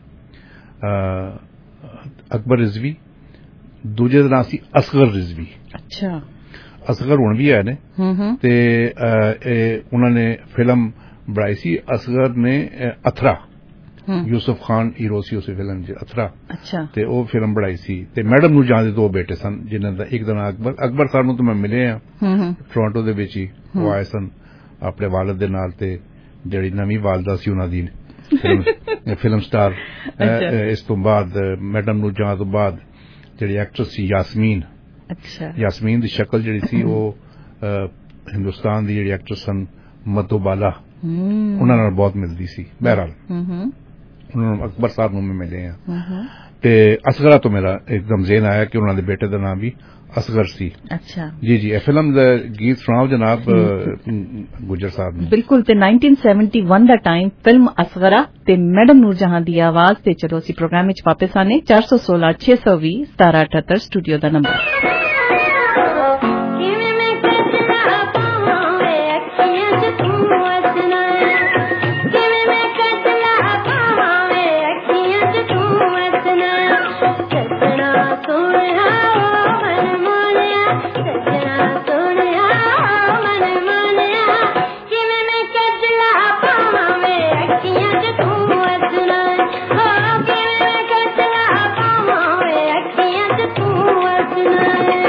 ਅਕਬਰ ਰਿਜ਼ਵੀ। ਦੂਜੇ ਦਾ ਨਾਂ ਸੀ ਅਸਗਰ ਰਿਜ਼ਵੀ। ਅੱਛਾ, ਅਸਗਰ ਹੁਣ ਵੀ ਆਏ ਨੇ ਤੇ ਉਹਨਾਂ ਨੇ ਫਿਲਮ ਬਣਾਈ ਸੀ। ਅਸਗਰ ਨੇ ਅਥਰਾ, ਯੂਸਫ ਖਾਨ ਹੀਰੋ ਸੀ ਉਸ ਫਿਲਮ ਚ ਅਥਰਾ, ਤੇ ਉਹ ਫਿਲਮ ਬਣਾਈ ਸੀ। ਤੇ ਮੈਡਮ ਨੂਰ ਜਹਾਂ ਦੇ ਦੋ ਬੇਟੇ ਸਨ ਜਿਨ੍ਹਾਂ ਦਾ ਇੱਕ ਦਾ ਨਾਂ ਅਕਬਰ ਸਾਹਿਬ ਨੂੰ ਤਾਂ ਮੈਂ ਮਿਲੇ ਆ ਟੋਰਾਂਟੋ ਦੇ ਵਿੱਚ ਹੀ, ਉਹ ਆਏ ਸਨ ਆਪਣੇ ਵਾਲਦ ਦੇ ਨਾਲ ਤੇ ਜਿਹੜੀ ਨਵੀਂ ਵਾਲਦਾ ਸੀ ਉਹਨਾਂ ਦੀ ਫਿਲਮ ਸਟਾਰ। ਇਸ ਤੋਂ ਬਾਅਦ ਮੈਡਮ ਨੂਰ ਜਹਾਂ ਤੋਂ ਬਾਅਦ ਜਿਹੜੀ ਐਕਟਰਸ ਸੀ ਯਾਸਮੀਨ ਦੀ ਸ਼ਕਲ ਜਿਹੜੀ ਸੀ ਉਹ ਹਿੰਦੁਸਤਾਨ ਦੀ ਜਿਹੜੀ ਐਕਟਰਸ ਸਨ ਮਧੂਬਾਲਾ, ਉਹਨਾਂ ਨਾਲ ਬਹੁਤ ਮਿਲਦੀ ਸੀ। ਬਹਰਹਾਲ ਉਹਨਾਂ ਨੂੰ ਅਕਬਰ ਸਾਹਿਬ ਨੂੰ ਮਿਲੇ ਆ ਤੇ ਅਸਗਰਾ ਤੋਂ ਮੇਰਾ ਇੱਕਦਮ ਜ਼ੇਨ ਆਇਆ ਕਿ ਉਹਨਾਂ ਦੇ ਬੇਟੇ ਦਾ ਨਾਮ ਵੀ ਅਸਗਰ ਸੀ। ਅੱਛਾ ਜੀ ਇਹ ਫਿਲਮ ਦਾ ਗੀਤ ਸੁਣਾਓ ਜਨਾਬ ਗੁੱਜਰ ਸਾਹਿਬ ਨੇ। ਬਿਲਕੁਲ, ਤੇ 1971 ਦਾ ਟਾਈਮ ਫਿਲਮ ਅਸਗਰਾ ਤੇ ਮੈਡਮ ਨੂਰ ਜਹਾਂ ਦੀ ਆਵਾਜ਼ ਤੇ ਚਲੋ ਅਸੀਂ ਪ੍ਰੋਗਰਾਮ ਵਿੱਚ ਵਾਪਸ ਆਨੇ। 416 620 1778 ਸਟੂਡੀਓ ਦਾ ਨੰਬਰ। Tonight.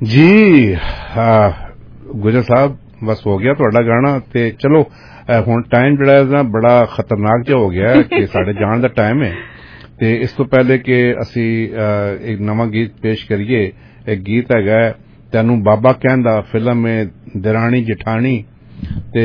जी गुजर साहब बस हो गया ਤੁਹਾਡਾ ਗਾਣਾ ਤੇ ਚਲੋ ਹੁਣ ਟਾਈਮ ਜਿਹੜਾ ਹੈ ਬੜਾ ਖਤਰਨਾਕ ਜਿਹਾ ਹੋ ਗਿਆ ਕਿ ਸਾਡੇ ਜਾਣ ਦਾ ਟਾਈਮ ਹੈ ਤੇ ਇਸ ਤੋਂ ਪਹਿਲੇ ਕਿ ਅਸੀਂ ਇੱਕ ਨਵਾਂ ਗੀਤ ਪੇਸ਼ ਕਰੀਏ ਇੱਕ ਗੀਤ ਹੈਗਾ ਤੈਨੂੰ ਬਾਬਾ ਕਹਿੰਦਾ ਫਿਲਮ ਹੈ ਦਰਾਣੀ ਜਠਾਣੀ ਤੇ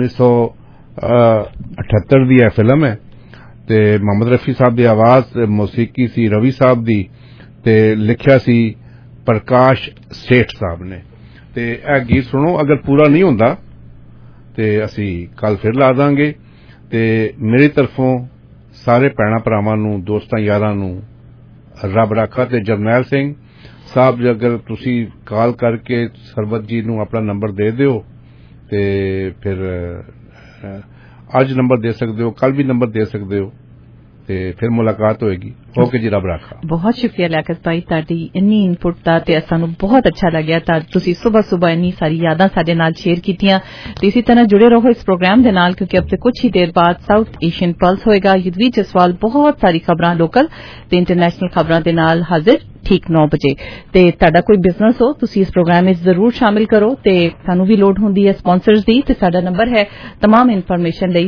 1978 ਦੀ ਇਹ ਫਿਲਮ ਹੈ ਤੇ ਮੁਹੰਮਦ ਰਫੀ ਸਾਹਿਬ ਦੀ ਆਵਾਜ਼ ਮੌਸੀਕੀ ਸੀ ਰਵੀ ਸਾਹਿਬ ਦੀ ਤੇ ਲਿਖਿਆ ਸੀ ਪ੍ਰਕਾਸ਼ ਸੇਠ ਸਾਹਿਬ ਨੇ ਤੇ ਇਹ ਗੀਤ ਸੁਣੋ ਅਗਰ ਪੂਰਾ ਨਹੀਂ ਹੁੰਦਾ ਤੇ ਅਸੀਂ ਕੱਲ ਫਿਰ ਲਾ ਦਾਂਗੇ ਤੇ ਮੇਰੀ ਤਰਫੋਂ ਸਾਰੇ ਭੈਣਾਂ ਭਰਾਵਾਂ ਨੂੰ ਦੋਸਤਾਂ ਯਾਰਾਂ ਨੂੰ ਰੱਬ ਰਾਖਾ ਤੇ ਜਰਨੈਲ ਸਿੰਘ ਸਾਹਿਬ ਅਗਰ ਤੁਸੀਂ ਕਾਲ ਕਰਕੇ ਸਰਬਤ ਜੀ ਨੂੰ ਆਪਣਾ ਨੰਬਰ ਦੇ ਦਿਓ ਤੇ ਫਿਰ ਅੱਜ ਨੰਬਰ ਦੇ ਸਕਦੇ ਹੋ ਕੱਲ ਵੀ ਨੰਬਰ ਦੇ ਸਕਦੇ ਹੋ ਤੇ ਫਿਰ ਮੁਲਾਕਾਤ ਹੋਏਗੀ ਓਕੇ ਜੀ ਰੱਬ ਰਾਖਾ ਬਹੁਤ ਸ਼ੁਕਰੀਆ ਲਿਆਕਤ ਭਾਈ ਤੁਹਾਡੀ ਇੰਨੀ ਇਨਪੁਟ ਦਾ ਤੇ ਸਾਨੂੰ ਬਹੁਤ ਅੱਛਾ ਲੱਗਿਆ ਤਾਂ ਤੁਸੀਂ ਸਵੇਰ ਇੰਨੀ ਸਾਰੀ ਯਾਦਾਂ ਸਾਡੇ ਨਾਲ ਸ਼ੇਅਰ ਕੀਤੀਆਂ ਤੇ ਇਸੇ ਤਰ੍ਹਾਂ ਜੁੜੇ ਰਹੋ ਇਸ ਪ੍ਰੋਗਰਾਮ ਦੇ ਨਾਲ ਕਿਉਂਕਿ ਅਬ ਤੇ ਕੁਝ ਹੀ ਦੇਰ ਬਾਅਦ ਸਾਊਥ ਏਸ਼ੀਅਨ ਪਲਸ ਹੋਏਗਾ ਯੁਧਵੀ ਜਸਵਾਲ ਬਹੁਤ ਸਾਰੀ ਖਬਰਾਂ ਲੋਕਲ ਤੇ ਇੰਟਰਨੈਸ਼ਨਲ ਖਬਰਾਂ ਦੇ ਨਾਲ ਹਾਜ਼ਰ ठीक 9 बजे ਤੇ ਤੁਹਾਡਾ ਕੋਈ ਬਿਜ਼ਨਸ ਹੋ ਤੁਸੀਂ ਇਸ ਪ੍ਰੋਗਰਾਮ ਵਿੱਚ ਜ਼ਰੂਰ ਸ਼ਾਮਿਲ ਕਰੋ ਤੇ ਸਾਨੂੰ ਵੀ ਲੋੜ ਹੁੰਦੀ ਹੈ ਸਪਾਂਸਰਸ ਦੀ ਤੇ ਸਾਡਾ ਨੰਬਰ ਹੈ तमाम ਇਨਫੋਰਮੇਸ਼ਨ ਲਈ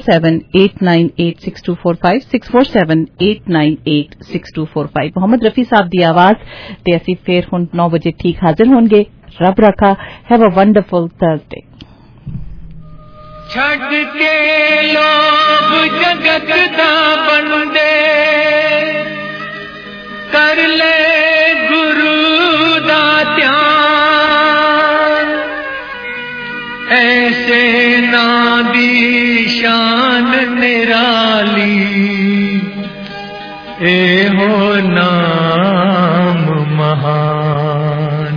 6478986245 6478986245 ਮੁਹੰਮਦ ਰਫੀ ਸਾਹਿਬ ਦੀ ਆਵਾਜ਼ ਤੇ ਅਸੀਂ ਫੇਰ ਹੁਣ 9 ਵਜੇ ਠੀਕ ਹਾਜ਼ਰ ਹੋਣਗੇ ਰੱਬ ਰੱਖਾ ਹੈਵ ਅ ਵੰਡਰਫੁਲ ਥਰਸਡੇ ਛੱਡ ਕੇ ਲੋਭ ਜਗਤ ਦਾ ਬਣਦੇ कर ले गुरु दा ध्यान ऐसे ना दी शान निराली ए हो नाम महान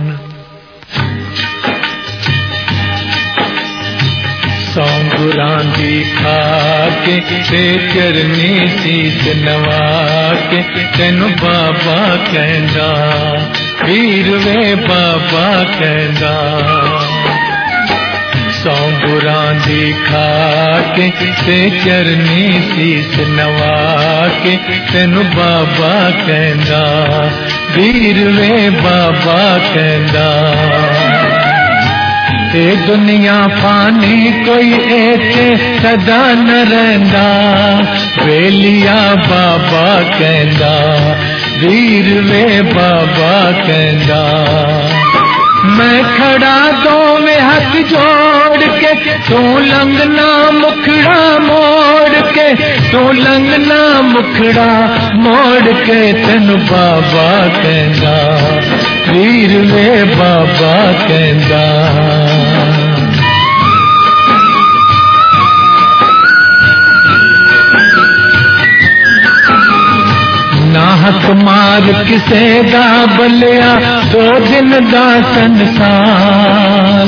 सौंगुरां दी खाके ते चरनी सीस नवा के तेनु बाबा कहंदा वीर वे बाबा कहंदा सौंगुरां दी खाके ते चरनी सीस नवा के तेनु बाबा कहंदा वीर वे बाबा कहंदा ए दुनिया फानी कोई ऐसे सदा न रहंदा वेलिया बाबा कहंदा वीर वे बाबा कहंदा मैं खड़ा दोवें हाथ जोड़ के तू लंघना मुखड़ा मोड़ के तू लंघना मुखड़ा मोड़ के तेनु बाबा कहंदा वीर वे बाबा कहंदा ना हक मार किसे दा बलिया 2 दिन दा संसार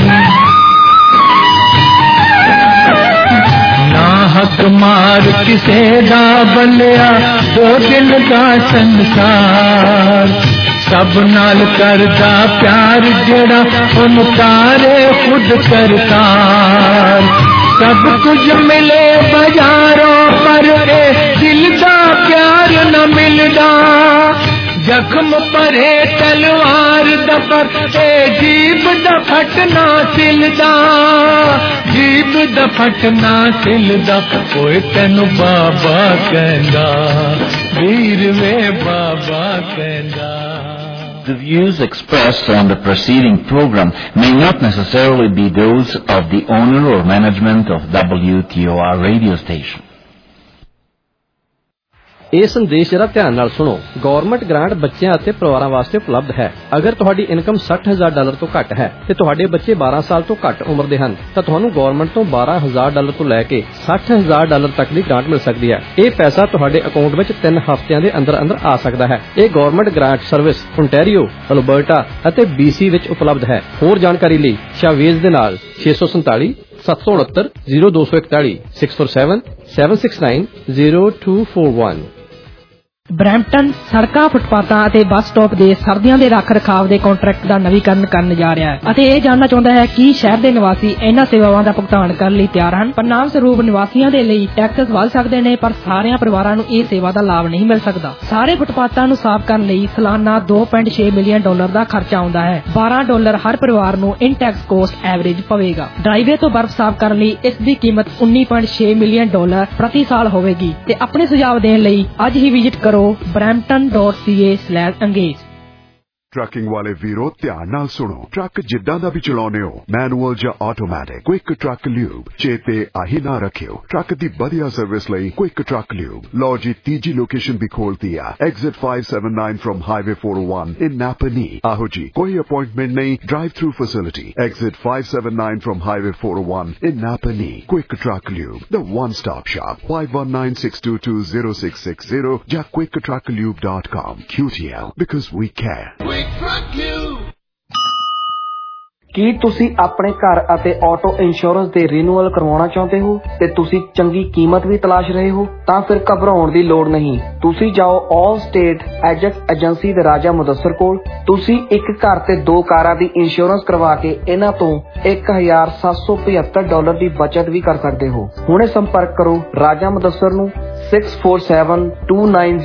ना हक मार किसे दा बलिया 2 दिन दा संसार सब नाल करदा प्यार जड़ा उन तारे खुद करतार सब कुछ मिले बाजारों पर दिल दा प्यार न मिलदा जख्म परे तलवार दफर जीब दा फटना सिलदा जीब दा फटना सिलदा ओए तेनु बाबा कहंदा वीर वे बाबा कहंदा The views expressed on the preceding program may not necessarily be those of the owner or management of WTOR radio station. ਇਹ ਸੰਦੇਸ਼ ਜਰਾ ਧਿਆਨ ਨਾਲ ਸੁਣੋ ਗਵਰਨਮੈਂਟ ਗ੍ਰਾਂਟ ਬੱਚਿਆਂ ਅਤੇ ਪਰਿਵਾਰਾਂ ਵਾਸਤੇ ਉਪਲਬਧ ਹੈ ਅਗਰ ਤੁਹਾਡੀ ਇਨਕਮ $60,000 ਤੋਂ ਘੱਟ ਹੈ ਤੇ ਤੁਹਾਡੇ ਬੱਚੇ 12 ਸਾਲ ਤੋਂ ਘੱਟ ਉਮਰ ਦੇ ਹਨ ਤਾਂ ਤੁਹਾਨੂੰ ਗਵਰਨਮੈਂਟ ਤੋਂ $12,000 ਤੋਂ ਲੈ ਕੇ $60,000 ਤੱਕ ਦੀ ਗ੍ਰਾਂਟ ਮਿਲ ਸਕਦੀ ਹੈ ਇਹ ਪੈਸਾ ਤੁਹਾਡੇ ਅਕਾਊਂਟ ਵਿੱਚ 3 ਹਫ਼ਤਿਆਂ ਦੇ ਅੰਦਰ ਆ ਸਕਦਾ ਹੈ ਇਹ government grant service Ontario Alberta ਅਤੇ BC ਵਿੱਚ ਉਪਲਬਧ ਹੈ ਹੋਰ ਜਾਣਕਾਰੀ ਲਈ ਸ਼ਾਵੇਜ਼ ਦੇ ਨਾਲ 647 769 0241 647 769 0241 ਬਰੈਂਪਟਨ ਸੜਕਾਂ, ਫੁੱਟਪਾਥਾਂ ਅਤੇ ਬੱਸ ਸਟਾਪ ਦੇ ਸਰਦੀਆਂ ਦੇ ਰੱਖ ਰਖਾਵ ਦੇ ਕੰਟਰੈਕਟ ਦਾ ਨਵੀਕਰਨ ਕਰਨ ਜਾ ਰਿਹਾ ਹੈ ਅਤੇ ਇਹ ਜਾਣਨਾ ਚਾਹੁੰਦਾ ਹੈ ਕਿ ਸ਼ਹਿਰ ਦੇ ਨਿਵਾਸੀ ਇਹਨਾਂ ਸੇਵਾਵਾਂ ਦਾ ਭੁਗਤਾਨ ਕਰਨ ਲਈ ਤਿਆਰ ਹਨ। ਪਰਿਣਾਮ ਸਰੂਪ ਨਿਵਾਸੀਆਂ ਦੇ ਲਈ ਟੈਕਸ ਵਧ ਸਕਦੇ ਨੇ, ਪਰ ਸਾਰਿਆਂ ਪਰਿਵਾਰਾਂ ਨੂੰ ਇਹ ਸੇਵਾ ਦਾ ਲਾਭ ਨਹੀਂ ਮਿਲ ਸਕਦਾ। ਸਾਰੇ ਫੁੱਟਪਾਥਾਂ ਨੂੰ ਸਾਫ਼ ਕਰਨ ਲਈ ਸਾਲਾਨਾ $2.6 ਮਿਲੀਅਨ ਦਾ ਖਰਚਾ ਆਉਂਦਾ ਹੈ। $12 ਹਰ ਪਰਿਵਾਰ ਨੂੰ ਇਨ ਟੈਕਸ ਕੋਸਟ ਐਵਰੇਜ ਪਵੇਗਾ। ਡਰਾਈਵੇ ਤੋਂ ਬਰਫ਼ ਸਾਫ਼ ਕਰਨ ਲਈ ਇਸ ਦੀ ਕੀਮਤ $19.6 ਮਿਲੀਅਨ ਪ੍ਰਤੀ ਸਾਲ ਹੋਵੇਗੀ। ਤੇ ਆਪਣੇ ਸੁਝਾਅ ਦੇਣ ਲਈ ਅੱਜ ਹੀ ਵਿਜ਼ਿਟ ਕਰੋ brampton.ca/engage। ਟਰੱਕਿੰਗ ਵਾਲੇ ਵੀਰੋ ਧਿਆਨ ਨਾਲ ਸੁਣੋ। ਟਰੱਕ ਜਿੱਦਾਂ ਦਾ ਵੀ ਚਲਾਉਣੇ ਹੋ, ਮੈਨੂਅਲ ਜਾਂ ਆਟੋਮੈਟਿਕ, ਕੁਇਕ ਟਰੱਕ ਲਿਊਬ ਚੇਤੇ ਆਹੀ ਨਾ ਰੱਖਿਓ। ਟਰੱਕ ਦੀ ਵਧੀਆ ਸਰਵਿਸ ਲਈ ਕੁਇਕ ਟਰੱਕ ਲਿਊਬ। ਲਓ ਜੀ, ਤੀਜੀ ਲੋਕੇਸ਼ਨ ਵੀ ਖੋਲਤੀ ਆ, ਐਗਜ਼ਿਟ 579 ਫਰਮ ਹਾਈਵੇ 401 ਇਨ ਨਾਪਨੀ। ਆਹੋ ਜੀ, ਕੋਈ ਅਪਾਇੰਟਮੈਂਟ ਨਹੀਂ, drive through facility. Exit 579 firm highway 401 in ਨਾਪਨੀ। Quick truck lube, the one stop shop। 5196220660 ਜਾਂ quicktrucklube.com। QTL, because we care। ਕੀ ਤੁਸੀਂ ਆਪਣੇ ਘਰ ਅਤੇ ਆਟੋ ਇੰਸ਼ੋਰੈਂਸ ਦੇ ਰੀਨਿਊਅਲ ਕਰਵਾਉਣਾ ਚਾਹੁੰਦੇ ਹੋ ਤੇ ਤੁਸੀਂ ਚੰਗੀ ਕੀਮਤ ਵੀ ਤਲਾਸ਼ ਰਹੇ ਹੋ? ਤਾਂ ਫਿਰ ਘਬਰਾਉਣ ਦੀ ਲੋੜ ਨਹੀਂ। ਤੁਸੀਂ ਜਾਓ ਆਲ ਸਟੇਟ ਐਜੈਕਟ ਏਜੰਸੀ ਦੇ ਰਾਜਾ ਮੁਦੱਸਰ ਕੋਲ। ਤੁਸੀਂ ਇੱਕ ਘਰ ਤੇ 2 ਕਾਰਾਂ ਦੀ ਇੰਸ਼ੋਰੈਂਸ ਕਰਵਾ ਕੇ ਇਹਨਾਂ ਤੋਂ $1,775 ਦੀ ਬਚਤ ਵੀ ਕਰ ਸਕਦੇ ਹੋ। ਹੁਣੇ ਸੰਪਰਕ ਕਰੋ ਰਾਜਾ ਮੁਦੱਸਰ ਨੂੰ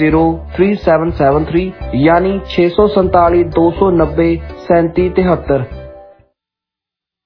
647-290-3773 ਯਾਨੀ 647-290-3773